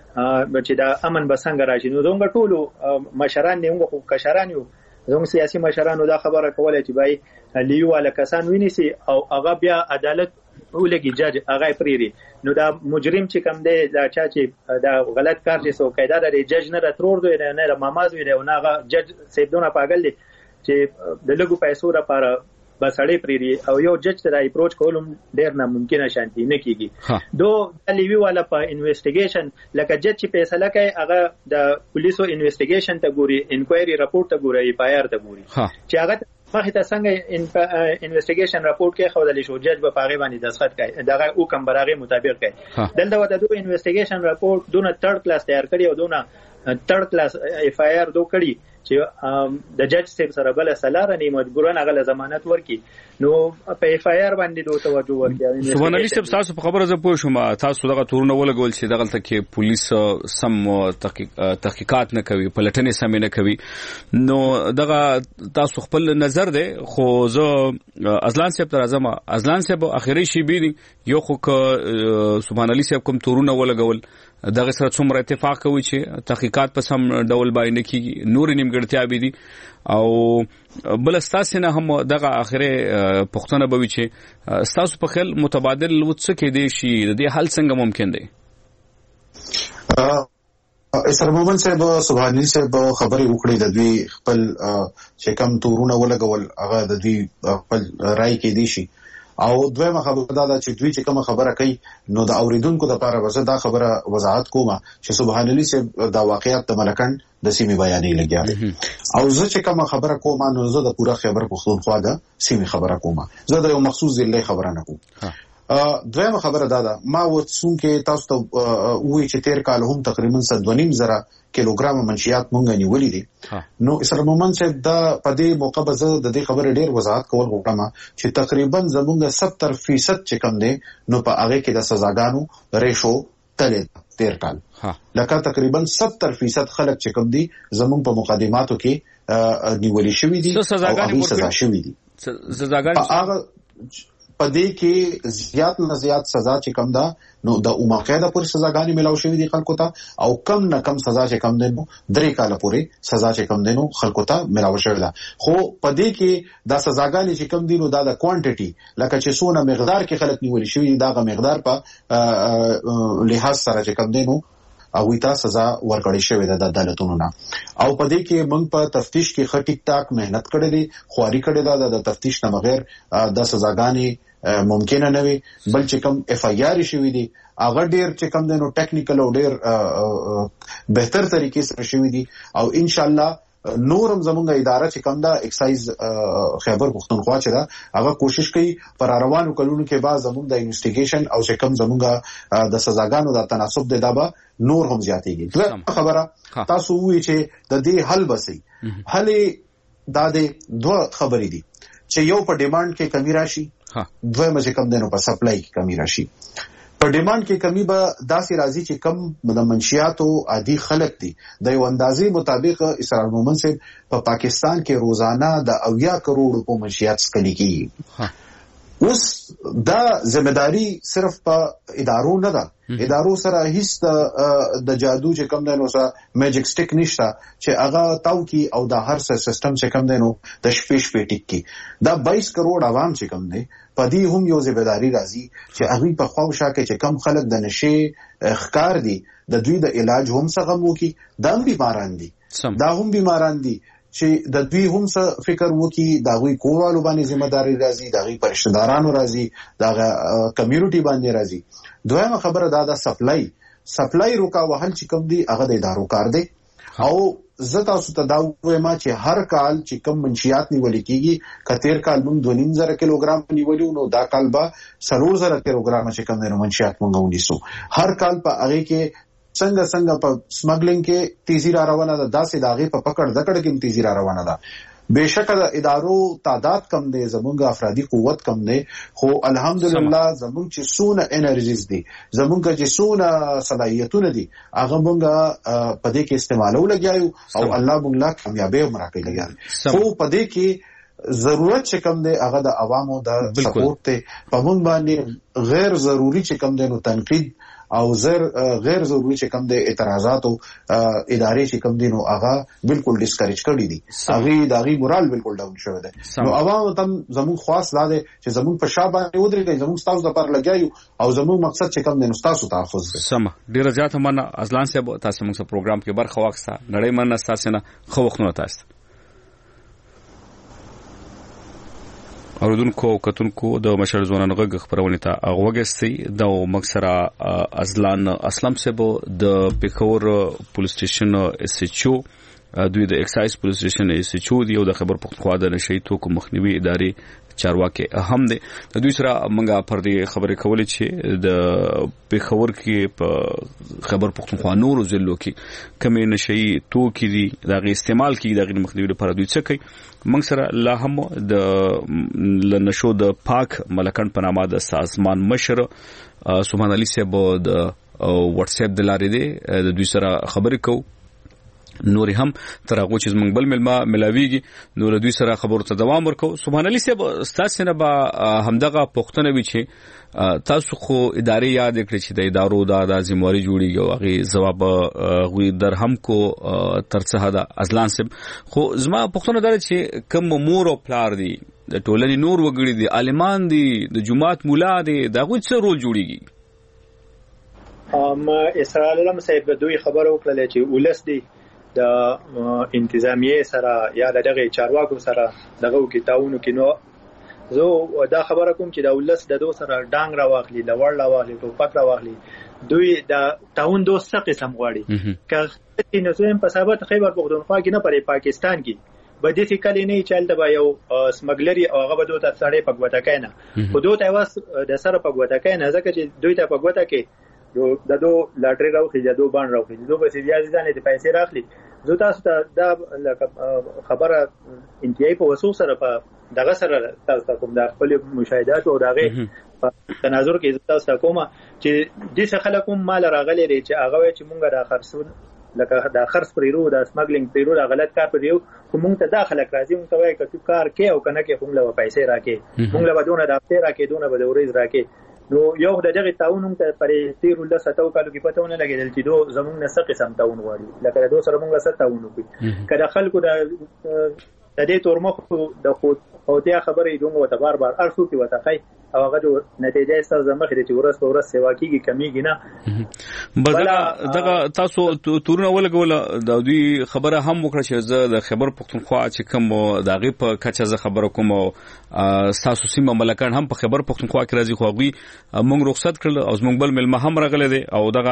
[SPEAKER 12] چې د امن بسنګ راشي نو دوه ټولو مشران نه خو کشران یو زموږ سیاسي مشرانو دا خبره کوله چې بای لیو والا کسان ویني او هغه بیا عدالت ولګي جج هغه پریری نو دا مجرم چې کم دی دا چې دا غلط کار چې سو قاعده لري جج نه راترور دوی نه ماماز وي نه هغه جج سیدونه پاگل دي چې د لګو پیسو لپاره بسړې پریری او یو جج ته اپروچ کولم ډیر ناممکنه شانتي نه کیږي دو لیوی والا په انویسټیګیشن لکه جج چې فیصله کوي هغه د پولیسو انویسټیګیشن ته ګوري انکوایري رپورټ ته ګوري اف آی آر ته ګوري چې هغه مخه ته څنګه انویسټیګیشن رپورټ کې خو د لیشو جج په پاغي باندې دستخط کوي دغه حکم برابر مطابق کوي دلته وته دو انویسټیګیشن رپورټ دونه تھرد کلاس تیار کړی او دونه تھرد کلاس اف آی آر دو کړی چې د جج صاحب سره بل سلاره نه مجبورن هغه ضمانت ورکي نو په اف آی آر باندې دوه توجه ورکړي
[SPEAKER 6] سبحان الله صاحب تاسو په خبره زه پوه شوم تاسو دغه تورونه ولګول چې دغه تل کې پولیس سم تحقیقات نه کوي پلټنې سم نه کوي نو دغه تاسو خپل نظر دی خو زه ازلان صاحب تر اعظم ازلان صاحب اخیری شی بي یو خو سبحان الله صاحب کوم تورونه ولګول دغه سره څومره اتفاق کوي چې تحقیقات په سم ډول باندې کیږي نور نیمګړتیا به دي او بل استاسو نه هم دغه اخره پښتنه به وي چې استاسو په خل متبادل وڅ کې دي شي د دې حل څنګه ممکن دی
[SPEAKER 7] اسر مومن صاحب سبحان الله صاحب خبرې وکړې د دوی خپل چې کم تورونه ولګول هغه د دوی خپل رائے کې دي شي او دویمه خبره دا چې دوی چې کوم خبره کوي نو د اوریدونکو لپاره وزه دا خبره وضاحت کوم چې سبحان الله صاحب دا واقعیت د ملکن د سیمې بیانې لګیا او زه چې کوم خبره کوم نو زه د پوره خبر پښتونخوا د سیمې خبره کوم زه د یو مخصوص ضلع خبره نه کوم دویمه خبره دا ده ما وڅون کې تاسو ته وې چې تیر کال هم تقریبا 2.5 کیلوګرام منشیات مونږ نیولې دي نو اسر مومن صاحب دا په دې موقع به زه د دې خبرې ډیر وضاحت کول غواړم چې تقریبا زمونږ 70% چې کم دي نو په هغه کې د سزاګانو ریشو تلې تیر کال لکه تقریبا 70% خلک چې کم دي زمونږ په مقدماتو کې نیولې شوې دي او هغه سزا شوې دي سزاګان په دې کې زیات نه زیات سزا چې کم ده نو د عمرقاعده پر سزاګانې ملاو شوې دي خلکو ته او کم نه کم سزا چې کم ده نو 3 کال پورې سزا چې کم ده نو خلکو ته ملاو شوې ده خو په دې کې د سزاګانې چې کم دي نو د کوانټیټي لکه چې سونه مقدار کې خلک نیول شوی دا غو مقدار په لحاظ سره چې کم ده نو او ویتا سزا ورکړې شوې ده د عدالتونو نه او په دې کې موږ په تفتیش کې خټیک ټاک مهنت کړې دي خواري کړې ده د تفتیش نه بغیر د سزاګانې ممکن نه وي بل چې کوم اف آی آر شوی دي هغه ډیر چې کوم دنو ټیکنیکل او ډیر بهتر طریقې سره شوی دي او ان شاء الله نورم زمونږ اداره چې کوم دا ایکسایز خیبر پختونخوا چې دا هغه کوشش کوي پر روانو کلونو کې بعد زمونږ د انویسټیګیشن او چې کوم زمونږ د سزاګانو د تناسب د دابا نور هم زیاتېږي. خبره تاسو وایي چې د دې حل بسي حل دا د دوه خبرې دي چې یو په ډیماند کې کمی راشي، دویم چې کم دنو په سپلای کې کمی راشي. په ډیماند کې کمی به داسې راځي چې کم د منشیاتو عادي خلک دي د یو اندازې مطابق اسرار مومن صاحب په پاکستان کې روزانه د 80 کروڑ په منشیات سکلی کیږي. اوس دا ځمېداري صرف په ادارو نه ده، ادارو سره هیڅ د جادو چې کم دنو سره میجیک سټیک نشته چې هغه تاو کی او دا هر سیستم چې کم دنو د شپې ټیک کی. دا 22 کروڑ عوام چې کم دي پدې هم یو ځمېداري راځي چې هغه په خواوشا کې چې کم خلک د نشي ښکار دي د دوی د علاج هم څنګه وکي، دا هم بیماران دي، دا هم بیماران دي چې د دوی هم څه فکر وکي، دا غوي کووالو باندې ځمېداري راځي، دا غوي پرشتدارانو راځي، دا کمیونټي باندې راځي. دویمه خبره دا د سپلای روکا وهل چې کوم دي هغه د ادارو کار دی. او زه تاسو ته دا وایم چې هر کال چې کم منشیات نیول کیږي، کتیر کال موږ 2.5 کیلوګرام نیولیو نو دا کال به 4.5 کیلوګرام چې کم د منشیات موږ ونیسو. هر کال په هغه کې څنګه په سمګلینګ کې تیزی را روانه ده، داسې داغه په پکړ دکړ کې تیزی را روانه ده. بهشکه د ادارو تعداد کم دی، زمونږ افرادی قوت کم دی، خو الحمدلله زمونږ چې سونه انرژیز دي، زمونږ چې سونه صلاحیتونه دي، هغه مونږه په دې کې استعمالو لګیاو او الله مونږ لا کامیابی مرکه لګیاو. خو په دې کې ضرورت چې کم دی هغه د عوامو د سپورټ ته په مونږ باندې غیر ضروری چې کم دی نو تنقید او غیر ضروری چې کم دی اعتراضات او ادارې چې کم دي نو هغه بالکل ډیسکریج کړی دي، هغه داغي مورال بالکل ډاون شوی دی. نو عوام تم زمون خاص لاده چې زمون په شابه ودرېږي، زمون تاسو د پر لګیایو او زمون مقصد چې کم دی نو تاسو تحفظ دی.
[SPEAKER 6] سم ډیر زیات مننه ازلان صاحب، تاسو موږ په پروګرام کې برخه واخیسته. نړۍ مننه تاسو نه خو وختونه تاسو اوردونکو کتونکو د مشر ځوانانو غږ خبرونه ته اغوګستي د مکسره ازلان اسلام صاحب د پیښور پولیس سټیشن اس ایچ او دوی د ایکسایز پولیس سټیشن اس ایچ او دی او د خبر پختونخوا د نشئی توکو مخنیوي ادارې چارواکي اهم دي. د دوی سره منګه پر دې خبرې کولې چې د پیښور کې په خبر پختونخوا نور ضلعو کې کمی نشئی توکي دي دغه استعمال کې دغه مخنیوي لپاره دوی څه کوي. موږ سره لا هم د لنشو د پاک ملکن په نامه د سازمان مشر سبحان علي صاحب د واتس اپ د لارې دی د دوی سره خبرې کوو. نور هم تر هغه چې موږ بل ملاویږي نور دوی سره خبرو ته دوام ورکو. سبحان علي صاحب ستاسو نه به همدغه پښتنه وی چې تاسو خو ادارې یاد کړئ چې د ادارو د ذمہواری جوړیږي او هغه جواب غوي درهم کو ترڅه دا ازلان صاحب خو زما پښتنه دره چې کوم مور او پلار دي د ټولنې نور وګړي دي عالمان دي د جماعت مولا دي دا غوي څه رول جوړیږي.
[SPEAKER 12] اسرائیل علم صاحب دوی خبر وکړه چې ولس دي د انتظامیه سره یا دغه چارواکو سره دغه کې تاونو کې نو زه دا خبره کوم چې د ولس د دو سره ډانګ را واخلي لوړ لا واخلي ټوپک را واخلي دوی د تاون دوسه قسم غواړي که نسویم په ثابت خیبر پختونخوا کې نه پرې پاکستان کې به دې کلی نه چلته به یو سمګلري او هغه به دوی ته سړی پګوټه کینه خو دوی ته واس د سره پګوټه کینه ځکه چې دوی ته پګوټه کې د دو لاټري راوخي د دو باندې راوخي دوی به سیاسي ځانې د پیسې راخلي. زه تاسو ته دا خبره انتهایی په وسو سره په دغه سره تاسو کوم د خپل مشاهدات او دغه تناظر کې تاسو ته کومه چې د څه خلکو مال راغلي چې هغه چې مونږه د خرڅون لکه د خرڅ پریرو د سمګلینګ پریرو د غلط کار پریرو کوم ته داخله راځي مونږ ته وایي چې کار کې او کنه کې کوم له پیسې راکې مونږ له بدونه د هفته راکې دونه به د ورځ راکې. نو یو د دغه تعاون ته پرې 13 کالو کې پتهونه لګیدل چې دو زمونږ نه څه قسم تعاون غواړي لکه دو سره مونږ څه تعاون وکړي کله خلکو د دې تورمخ د خود او ته خبرې دومره ته بار ارسو کې وتاخی او هغه نتیجه ستاسو زمخ دي چې ورځ په ورځ سیوا کیږي کمیږي نه.
[SPEAKER 6] بل دغه تاسو تورونه ولګول د دوی خبره هم وکړه چې زه د خبر پختونخوا چې کوم دغه په کچه زه خبره کوم تاسو سیمه ملکان هم په خبر پختونخوا کې راځي خو غوي موږ رخصت کړل او موږ بل ملما هم راغله دي او دغه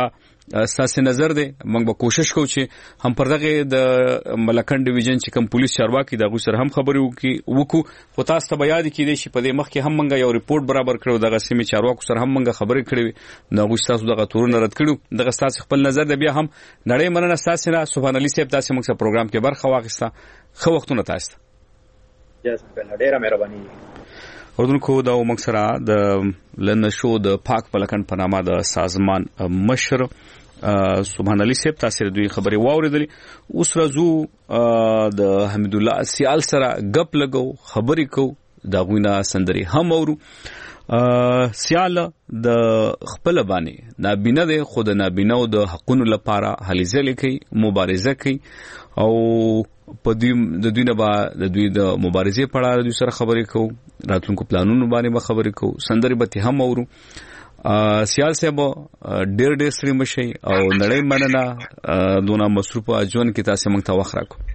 [SPEAKER 6] اساس نظر دی موږ به کوشش کوو چې هم پر دغه د ملکن ډیویژن چې کوم پولیس چارواکي دغه سره هم خبرې وکړو خو تاسو ته به یاد کړئ چې په دې مخ کې هم موږ یو ریپورت برابر کړو دغه سیمې چارواکو سره هم موږ خبرې کړې نو تاسو دغه تورونه رد کړو دغه تاسو خپل نظر دی بیا هم نړۍ مننه تاسو نه سبحان الله صاحب تاسو موږ سره پروګرام کې برخه واخیسته خو وختونه تاسو
[SPEAKER 12] ډیره مهرباني
[SPEAKER 6] اردوونکو دا موږ سره د لن شو د پاک پلکن په نامه د سازمان مشر سبحان الله صاحب تاسو دوی خبري واوریدلې اوس راځو د حمید الله سیال سره غپ لګو خبري کو دا غوینه سندري هم اورو سیال د خپل باندې نابینه د خود نابینه او د حقونو لپاره هلي کوي مبارزه کوي او په دوی نه با د دوی د مبارزې په اړه دوی سره خبرې کوو راتلونکو پلانونو باندې خبرې کوو سندري به هم اورو سیال صاحب ډېر ستړي مشي او نړۍ مننه دونه مصروفه ژوند کې تاسو موږ ته وخت راکو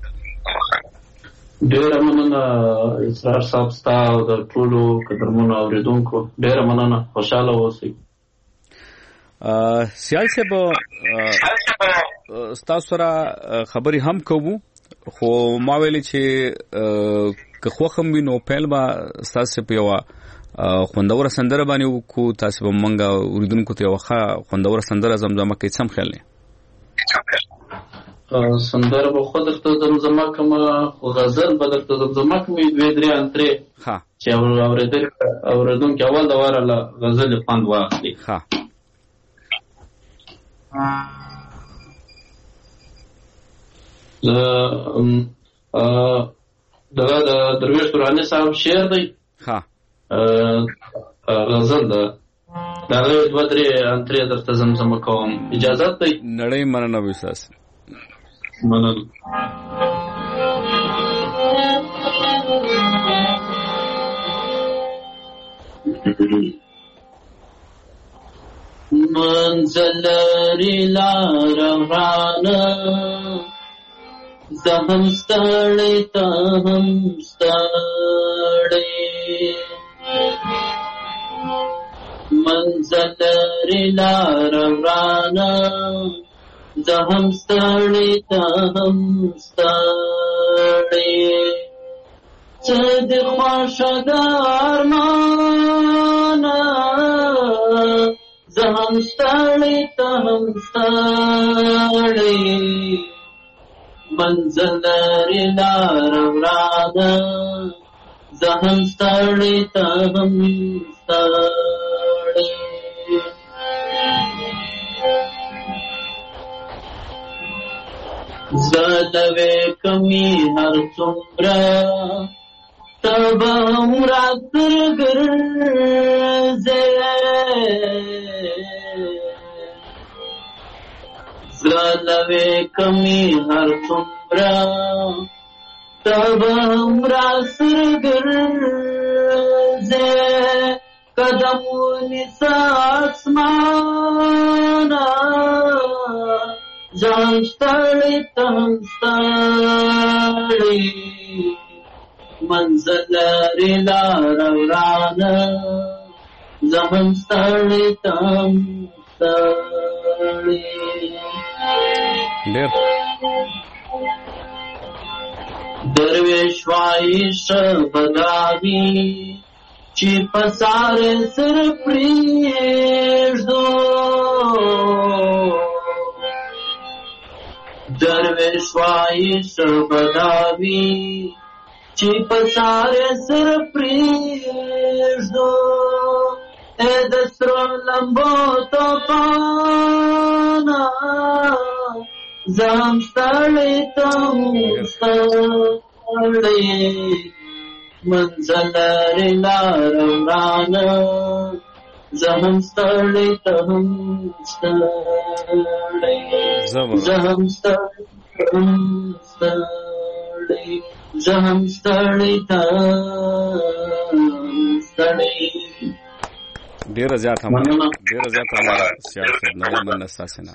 [SPEAKER 14] ډېر مننه اسرار صاحب تاسو د ټولو قدرمنو اوریدونکو ډېر مننه خوشاله اوسئ
[SPEAKER 6] سیال صاحب تاسو سره خبري هم کوو خو ما ویل چې که خو هم وینو پیل با تاسو په یو خوندور سندره باندې کو تاسو به مونږه اوریدونکو ته واخا خوندور سندره زمزمه کوي سم خیال نه
[SPEAKER 14] سندره به خود ته زمزمه کوم غزل بدل ته زمزمه کوي دوی درې انترې
[SPEAKER 6] ها
[SPEAKER 14] چې اوریدونکو اول د واره غزل خوند واخلي
[SPEAKER 6] ها
[SPEAKER 14] دا درویش قرآنی صاحب شعر دی
[SPEAKER 6] ها
[SPEAKER 14] غزل ده دا غوی دو درې انترې درته زمزمه کوم اجازت دی
[SPEAKER 6] نړۍ مننه وساس
[SPEAKER 14] مننه منزل لار ورانه زهم ستړی ته هم ستړی منزل لار ورانه زهم ستړی ته هم ستړی څه د خوښه د ارمانه زهم ستړی ته هم ستړی منزل لري لار ورانه زهم ستړی ته هم ستړی زلوې کمی هر څومره ته به هم راتر ګرځې زلوې کمی هر څومره ته به هم راسر ګرځې قدم ونیسه اسمانه ځان ستړی ته هم ستړی منزل لري لار ورانه زه هم ستړی ته هم ستړی درویش وایي ښه بداوي چې په سارې سر پرېږدو درویش وایي ښه بداوي چې په سارې سر پرېږدو ای د سرو لمبو توپانه زه هم ستړی ته هم ستړی منزل لري لار ورانه زه هم ستړی ته هم ستړی زه هم ستړی ته هم ستړی زه هم ستړی ته ستړی
[SPEAKER 6] ډېر زیات هم سیاست نه مننه ساسنه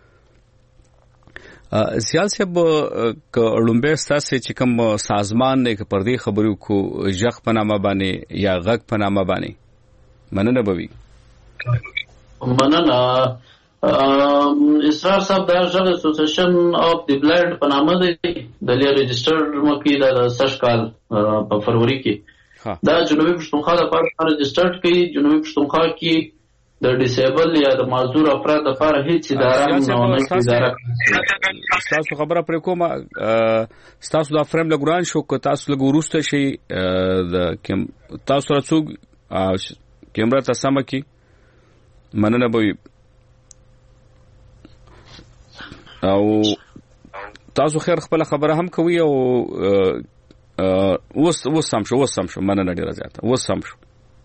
[SPEAKER 6] سیال صاحب ک لومبه ستاسو چې کوم سازمان نه پر دې خبرو کو ژغ پنامه باندې یا غږ پنامه باندې مننه بوي
[SPEAKER 14] مننه اسرار صاحب دا ژغ اسوسییشن اف دی بلایند په نامه دی د رجسټر مکې د سږ کال په فروری کې دا جنوبي پښتونخوا لپاره رجسټرډ کوي. جنوبي پښتونخوا کې د ډیسیبل یا د معذور افراد لپاره هیڅ اداره نه
[SPEAKER 6] تاسو خبره پرې کومه تاسو دا فریم لګران شو که تاسو لګ ورسته شي د تاسو راڅوګ کیمرا تاسو سم کی مننه به او تاسو خیر خپل خبره هم کوي او وسم شو مننه ډیره زیاته وسم شو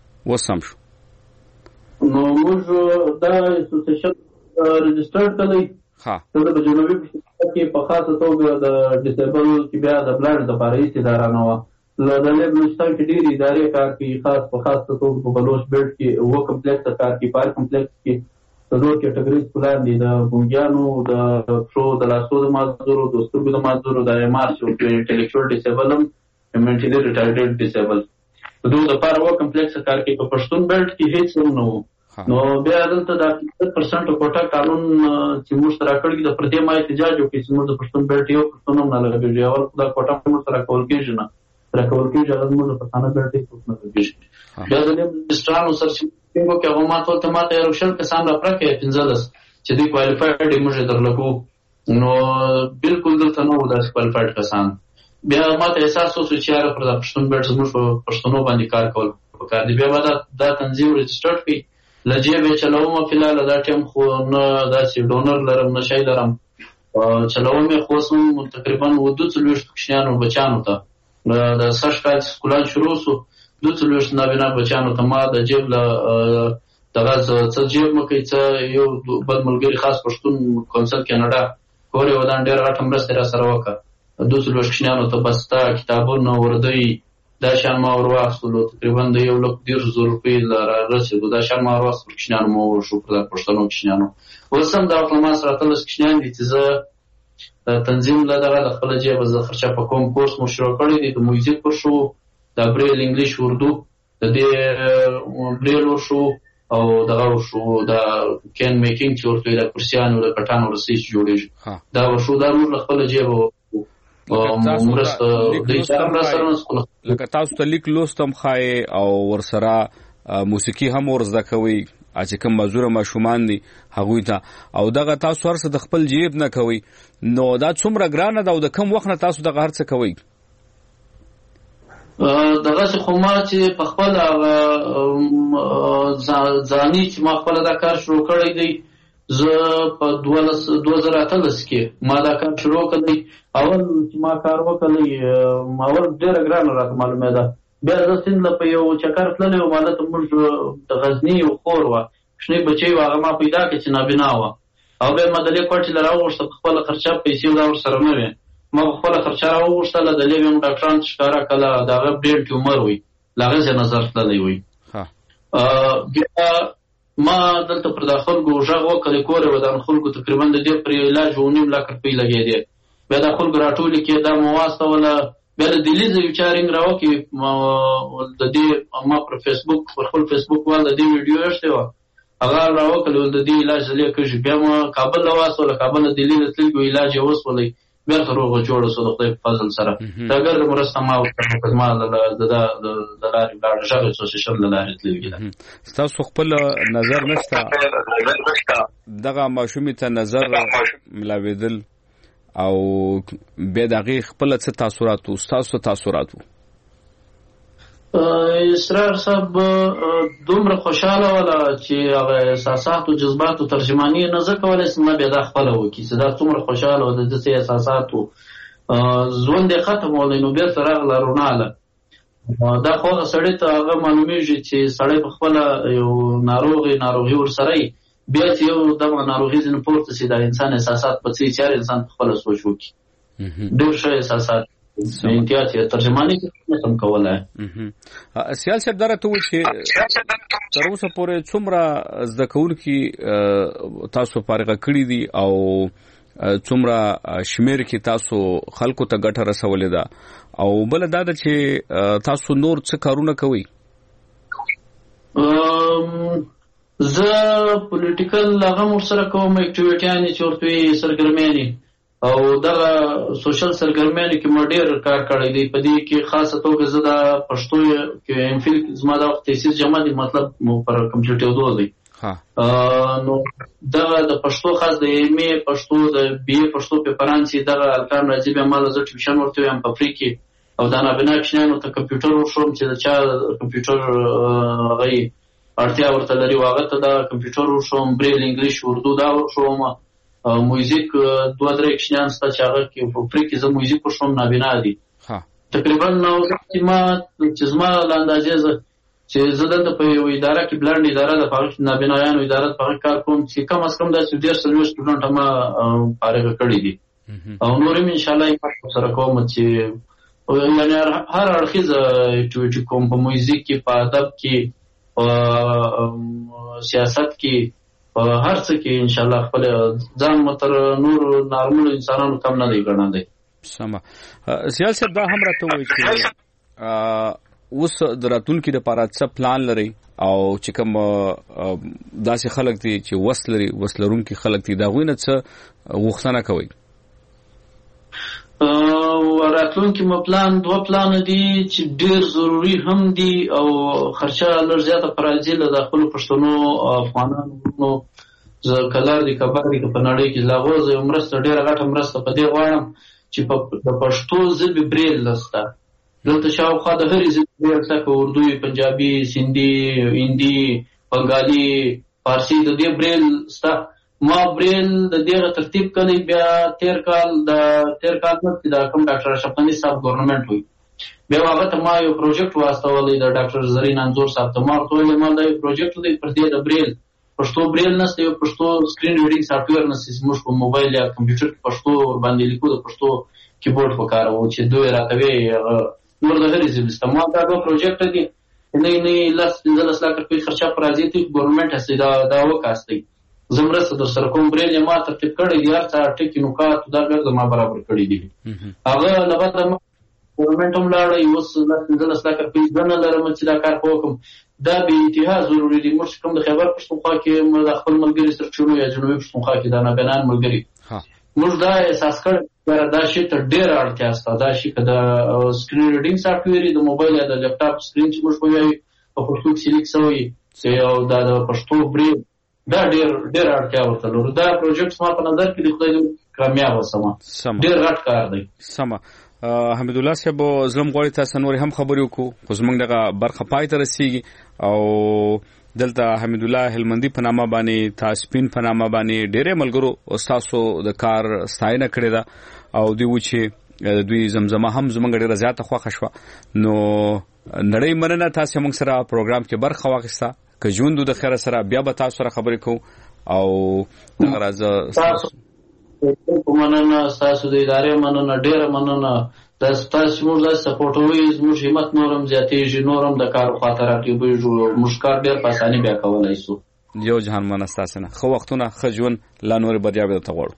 [SPEAKER 14] نو موږ دا اسوسییشن رجسټر کړی ها د جنوبي پښتونخوا کې په خاصه توګه د ډیسیبل کې بیا د بلایند لپاره هیڅ اداره نه وه. د بلوچستان کې ډېرې ادارې کار کوي په خاصه توګه په بلوچ بیلټ کې اووه کمپلیکس کار کوي. په هر کمپلیکس کې څلور کیټګریز پلان دي د ګونګیانو د پښو د لاسو د معذورو د سترګو د معذورو د MR انټلیکچوال ډیسیبل هم منټلی ریټارډډ ډیسیبل د دوی لپاره اووه کمپلیکس کار کوي. په پښتون بیلټ کې هیڅ هم نه وو. نو بیا دلته د 50% کوټه قانون چې موږ سره کړی د پردې ما احتجاج وکړي چې موږ د پښتون بیلټ یو پښتون هم نه لګېږي او دا کوټه موږ سره کول کېږي نه راکول کېږي هغه موږ د پښتانه بیلټ هیڅ نه لګېږي. بیا د رجسټرانو سرچینو کې هغه ماته یو شل کسان راپرکې 15 چې دوی کوالیفاید موږ درلګو نو بالکل دلته نه وو داسې کوالیفاید کسان. بیا ماته احساس وشو چې یاره پر د پښتون بیلټ زموږ په پښتنو باندې کار کول پکار دي. بیا دا تنظیم رجسټر کړي لجیبه چلومه فلال دا ټیم خو نه داسې ډونر لرم نه شي لرم چلومه خو سم تقریبا 22 کشنیانو بچانو ته د سږ کال سکولان شروع سو 22 نابینا بچانو ته ما د جیب له دغه څه جیب مکه څه یو بل ملګری خاص پښتون کونسل کیناډا کورې ودان ډېر غټ مرسته را سره وکړه 22 کشنیانو ته بستا کتابونه وردی دا شان ما ورواخلو تقریبا د 1,10,000 روپۍ رسېدو دا شان ما ورواخلو کشنیانو مو شو پر پښتنو کشنیانو اوس هم دا خپل ما سره تلس کشنیان دي چې زه تنظیم له دغه د خپل جیب زه خرچه په کوم کورس مو شروع کړی دی د موزیک پر شو د بریل انګلیش اردو د دې بریل ورشو او دغه ورشو د کین میکینګ چې ورته د پرسیانو د کټانو رسېج جوړېږي دا ورشو دا موږ خپل جیب
[SPEAKER 6] لکه تاسو ته لیک لوستم خای او ورسره موسیقي هم ورزده کوي چې کوم مزوره ماشومان دي هغوی ته او دغه تاسو هرڅه د خپل جیب نه کوي نو دا څومره ګرانه ده او د کم وخت نه تاسو دغه هرڅه کوي؟
[SPEAKER 14] دغه خو ما چې په خپل ځاني چې ما خپل دا کار شروع کړی دی زه په 2013 کې ما دا کار شروع کړی. اول چې ما کار وکړی اول ډېره ګرانه راته معلومه ده. بیا زه سیند له په یو چکر تللی وم هلته موږ د غزني یو خور وه کوچنی بچی و هغه ما پیدا کړه چې نابینا وه او بیا ما د دې کوټې له راوغوښته په خپله خرچه پیسې دا ورسره نه وې ما په خپله خرچه راوغوښتله د دې ویم ډاکټران ته ښکاره کله د هغه برین ټیومر وي له هغې ځای نظر تللی وي. بیا ما دلته پر د خلکو غږ وکړی کور یې ودان خلکو تقریبا د دې پر علاج 1.5 لک روپۍ لګېدې. بیا د خلکو راټولې کې دا مو واستوله بیا د دهلیز یو چا رنګ راوکړي د دې ما پر فیسبوک پر خپل فیسبوک وال د دې ویډیو ایښتې وه هغه راوکړل د دې علاج زلې کېږي. بیا ما کابل له واستوله کابل د دهلي له تللي علاج یې وسولئ بیرته روغه جوړه سو د خدای په فضل سره دا ګر مرسته ما وکړه ما د لارې لاړ ژغ اسوسییشن له لارې تللي ده.
[SPEAKER 6] ستاسو خپل نظر نشته دغه ماشومې ته نظر ملاوېدل او بیا دغه خپل څه تاثیرات او ستاسو تاثیرات
[SPEAKER 14] اسرار صاحب دومره خوشاله ولا چې هغه احساسات او جذبات او ترجمانی نه زکولای سم بیا د خپل وکی چې دا څومره خوشاله و د دې احساسات او ژوند ختم ولې نو بیا سره غلرونه دا خو سړی ته هغه معلومیږي چې سړی په خپل یو ناروغي ورسره بیا چې یو دغه ناروغي زین پورته سي د انسان احساسات په څیر چار انسان خپل سوچ وکړي ډېر ښه احساسات امتیاز ترجمانی کوم کولای.
[SPEAKER 6] سیال صاحب درته و چې تر اوسه پورې څومره زده کوونکي تاسو فارغ کړي دي او څومره شمیر کې تاسو خلکو ته ګټه رسولې ده او بل دا ده چې تاسو نور څه کارونه کوي؟
[SPEAKER 14] زه پولیټیکل هغه ورسره کوم اکټیویټیانې چې ورته سرګرمیانې او دغه سوشل سرګرمیانې کې ما ډېر کار کړی دی. په دې کې خاصه توګه زه د پښتو کې امفیل زما د تیسیس جمع دی، مطلب پر کمپلیټېدو دی. نو دغه د پښتو خاص د ایم ای پښتو د بی ای پښتو پیپران چې دغه الکان راځي بیا مال زه ټیوشن ورته وایم په فری کې او دا نابینا کښینانو ته کمپیوټر وښوم چې د چا کمپیوټر هغه اړتیا ورته لري هغه ته دا کمپیوټر وښوم، بریل انګلیش اردو دا وښوم، موزیک 2-3 کښینان شته چې هغه کې په فری کې زه موزیک وښوم نابینا دي. تقریبا نو چې زما له اندازې چې زه دلته په یو اداره کې بلند اداره ده، په هغه کې نابینایانو اداره په هغه کار کوم چې کم از کم داسې 150 سټوډنټ ما فارغ کړي دي او نور هم انشاءالله یې سره کوم چې یعنې هر اړخیز اکټیویټي کوم، په موزیک کې، په ادب کې، په سیاست کې، په هر څه کې انشاءالله خپل ځان تر نورو نارملو انسانانو کم نه دی ګڼلی.
[SPEAKER 6] سمه. زیال صاحب دا هم راته وایي چې اوس د راتلونکي دپاره څه پلان لرئ او چې کوم داسې خلک دي چې وس لري، وس لرونکي خلک دي، د هغوی نه څه غوښتنه کوئ؟
[SPEAKER 14] راتلونکي مو پلان 2 پلان دي چې ډېر ضروري هم دي او خرچه لږ زیاته پر راځي له خپلو پښتنو افغانانو زه کلار دي کبر دي په نړۍ کې له هغو زه یو مرسته ډېره غټه مرسته په دې غواړم چې د پښتو ژبې بریل نشته دلته شاوخوا د هرې ژبې بریل شته، که اردو وي، پنجابي، سندي، هندي، بنګالي، فارسي، د دې بریل شته. ما بریل د دې ترتیب کړی بیا تیر کال چې د کوم ډاکټر اشرف غني صاحب ګورنمنټ وي بیا هغه ته ما یو پروجیکټ واستولی د ډاکټر زرین انځور صاحب ته ما ورته ویلې ما دا یو پروجیکټ دی پر دې د بریل پښتو بریل نسته، یو پښتو سکرین ریډینګ سافټویر نسته زموږ په موبایل یا کمپیوټر کې پښتو باندې لیکو د پښتو کیبورډ پکاروو چې دوی راته وی نور د هرې ژبې شته. ما دا 2 پروجیکټ دي نه 15 لک روپۍ خرچه پر راځي ته ګورنمنټ هستی دا وکاستی زه مرسته در سره کوم. بریل یې ما ترتیب کړی دی، هر څه ټکي نکات دا بېرته ما برابر کړي دي. هغه له بعده ګورنمنټ هم لاړی، اوس 15 لک روپۍ زه نه لرم چې دا کار وکړم. دا بې انتها ضروري دي. موږ چې کوم د خیبر پښتونخوا کې د خپل ملګري سره چونو یا جنوبي پښتونخوا کې د نابینان ملګري موږ دا احساس کړی دا شي ته ډېره اړتیا شته. دا شي که د سکرین ریډینګ سافټویر د موبایل یا د لیپټاپ سکرین چې موږ وایو په پښتو کې لیک شوی او دا د پښتو بریل دا ډېر اړتیا ورته لرو. دا پروجیکټ ما په نظر کې د خدای دې کامیابه سمه ډېر غټ کار دی.
[SPEAKER 6] سمه. حمید الله صاحب زلم غواړي تاسو نور هم خبرې وکړو خو زموږ دغه برخه پای ته رسیږي او دلته حمید الله هلمندي په نامه باندې تاسپین په نامه باندې ډېرې ملګرو استاسو د کار ستاینه کړې ده او دوی و چې دوی زمزمه هم زموږ ډېره زیاته خوښه شوه. نو نړۍ مننه تاسو موږ سره پروګرام کې برخه واخیسته. که ژوند د خیر سره بیا به تاسو سره خبرې کوو او دغه راز
[SPEAKER 14] تاسو مننه، تاسو د ادارې مننه، ډېره مننه. تاسو موږ د سپورټوي زموږ همت نورم زیاتېږي، نورم د کار خواته راټیبېږو، موږ کار ډېر په اساني بیا کولی شو.
[SPEAKER 6] یو جهان مننه ستاسو نه. ښه وختونه، ښه ژوند، لا نورې بریا به درته غواړو.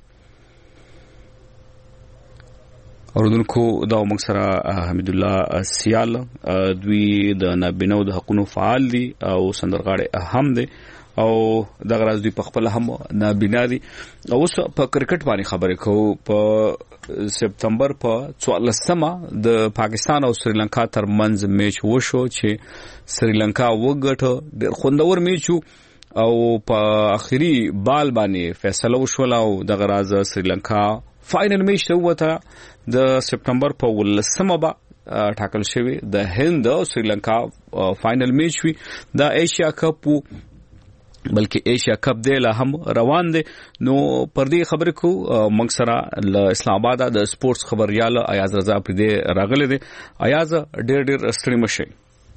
[SPEAKER 6] اوردونکو دا موږ سره حمید الله سیال دوی د نابینو د حقوقو فعال دي او سندرغاړي هم دي او دغه راز دوی په خپل هم نابینا دي. اوس په کرکټ باندې خبرې کوو. په سپتمبر په 14مه د پاکستان او سریلانکا ترمنځ میچ وشو چې سریلانکا وګټه. ډېر خوندور میچ او په اخري بال باندې فیصله وشوله او دغه راز سریلانکا فائنل میچ ته وته. د سپتمبر په 18مه به ټاکل شوی د هند او سریلانکا فائنل میچ وي. د ایشیا کپ بلکې ایشیا کپ دی لا هم روان دی. نو پر دې خبرې کو موږ سره له اسلام آباد د سپورتس خبريال ایاز رضا پر دې راغلی دی. ایاز ډېر ستړي مشي.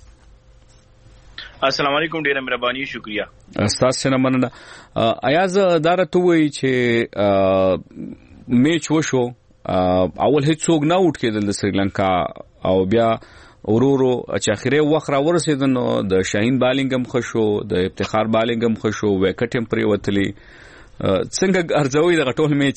[SPEAKER 15] السلام علیکم، ډېره مهرباني، شکریا.
[SPEAKER 6] تاسو نه مننه. ایاز دا راته وایي چې میچ وشو اول هیڅوک نه اوټ کېدل د سریلانکا او بیا ورورو چې اخیری وخت را ورسېد نو د شاهین بالینګ هم خشو، د افتخار بالینګ هم خشو، وکټ هم پرې وتلی. څنګه ارزوي دغه ټول میچ؟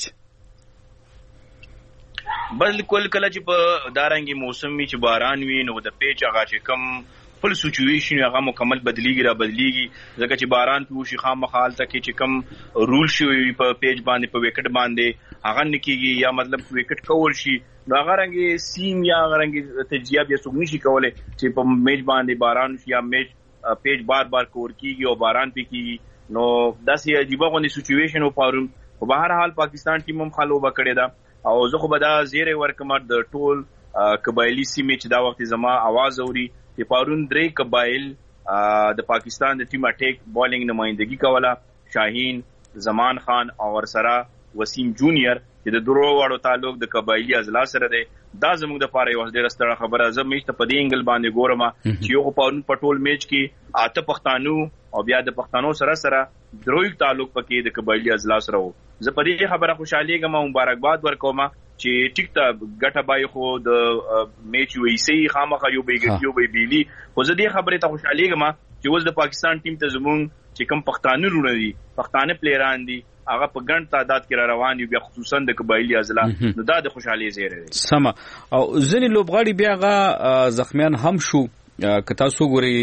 [SPEAKER 15] بالکل کله چې په دارنګي موسم وي چې باران وي نو د پیچ هغه چې کم خپل سچويشن هغه مکمل بدليږي ځکه چې باران په وشي خامخال ته کې چې کم رول شوی په پیج باندې په وکټ باندې هغه نکېږي یا مطلب وکټ کول شي نو هغه رنګ سیم یا هغه رنګ تجزیه بیا څنګه نشي کولای چې په میچ باندې باران یا میچ پیج بار کور کیږي او باران پې کیږي نو داسې عجیبه غونډه سچويشن او پاروم په بهر حال پاکستان ټیم هم خلوبه کړې ده او زه خو به دا زیره ورکم د ټول قبایلی سیمې چې دا وخت زما आवाज اوري چې پارون درې قبایل د پاکستان د ټیم اٹیک بالینګ نمائندګي کوله شاهین زمان خان او ورسره وسیم جونیئر چې د درو واړو تعلق د قبایلی اضلاع سره دی دا زموږ د پاره یو ډېر ستړه خبره زه میچ ته په دې انګل باندې ګورم چې یو پارون پټول میچ کې اته پښتانو او بیا د پښتنو سره دروي تعلق پکې د قبایلی اضلاع سره وو زه په دې خبره خوشاله یم او مبارکباد ورکوم چې ټیک ته ګټه بای خو د میچ وی سي خامخا یو بیلی خو زه دې خبره ته خوشاله یم چې اوس د پاکستان ټیم ته زمونږ چې کوم پښتانه رونه دي پښتانه پلیران دي هغه په ګڼ تعداد کې را روان دي بیا خصوصا د قبایلی اضلاع نو دا د خوشحالي زیری دی
[SPEAKER 6] سم او ځنې لوبغاړي بیا هغه زخمیان هم شو که تاسو ګوري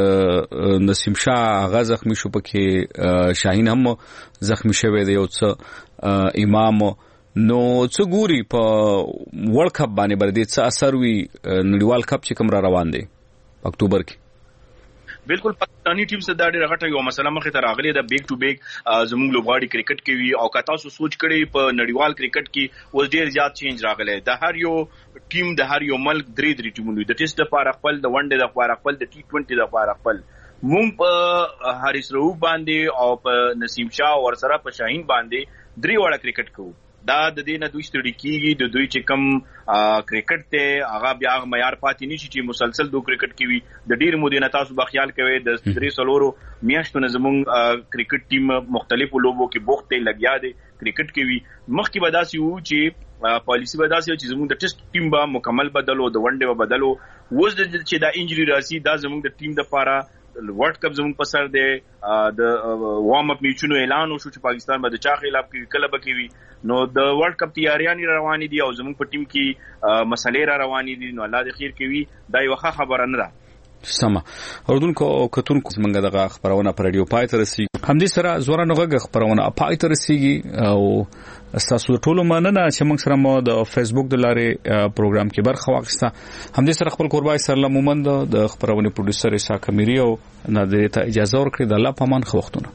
[SPEAKER 6] نسیم شاه هغه زخمی شو پکې شاهین هم زخمی شوی دی او څه امام نو څه ګوري په ورلد کپ باندې باندې څه اثر وی نړیوال کپ چې کوم را روان دی اکتوبر کې
[SPEAKER 15] بالکل پاکستانی ټیم سره دا ډېر غټه یو مسله مخې ته راغلي ده بیک ټو بیک زموږ لوبغاړي کرکټ کوي او که تاسو سوچ کړئ په نړیوال کرکټ کې اوس ډېر زیات چینج راغلی د هر یو ټیم د هر یو ملک درې ټیمونه د ټیسټ لپاره خپل د ون ډے لپاره خپل د T20 لپاره خپل مونږ په حارث رؤوف باندې او په نسیم شاه ورسره په شاهین باندې درې وړه کرکټ کوو دا د دې نه دوی ستړي کیږي د دوی چې کم کرکټ ته هغه بیا معیار پاتې نشي چې مسلسل دو کرکټ کوي د ډیر مودې نه تاسو به خیال کوئ د 3 میاشتو نه زموږ کرکټ ټیم مختلفو لوبو کې بوخت دی لګیا دی کرکټ کوي مخکې به داسې وو چې پالیسی به داسې چې زموږ د ټیسټ ټیم به مکمل بدلو د ون ډے به بدلو اوس چې دا انجری راسي دا زموږ د ټیم لپاره ورلد کپ زموږ په سر دی د وارم اپ میچونو اعلان وشو چې پاکستان به د چا خلاف کوي کله به کوي نو د ورلد کپ تیاریان روانې دي او زموږ په ټیم کې مسلې را روانې دي نو الله دې خیر کوي دا یو ښه خبره نه ده
[SPEAKER 6] سم اوردونکو او کتونکو څنګه دغه خبرونه پر رادیو پای ته رسیږي همدې سره زورانو غږ خبرونه پای ته رسیږي او تاسو ټول مننه چې موږ سره مو د فیسبوک د لارې پروګرام کې برخه واخیسته همدې سره خپل قربای سره مومند د خبرونه پروډوسر اسحاق کمیری او نادر ته اجازه ورکړي د الله پامان خو وختونه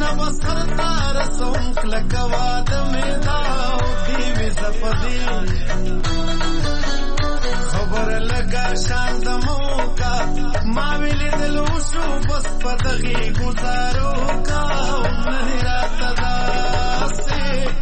[SPEAKER 16] بسر تار سوم کلکوا د میدا دی وی زپدی خبر لگا شان د موکا ما ویل دلو شو بس پدغي گزارو کا نه رات داسه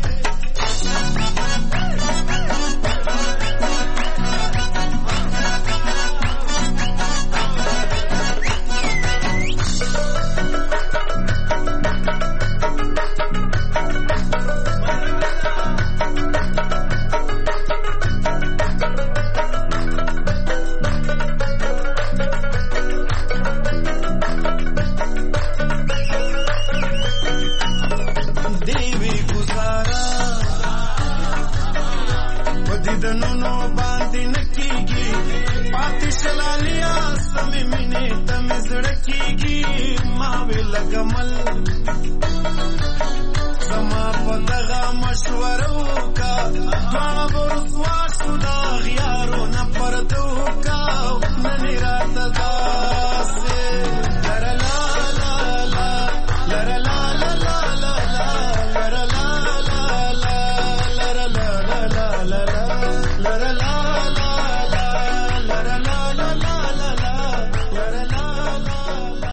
[SPEAKER 16] دنونو باندې نکیږي پاتې شلالیا سمې مینې تم زړکیږي ما ویل کمل زما په دغه مشوره وکا دواړه ورسوا شو دا غیا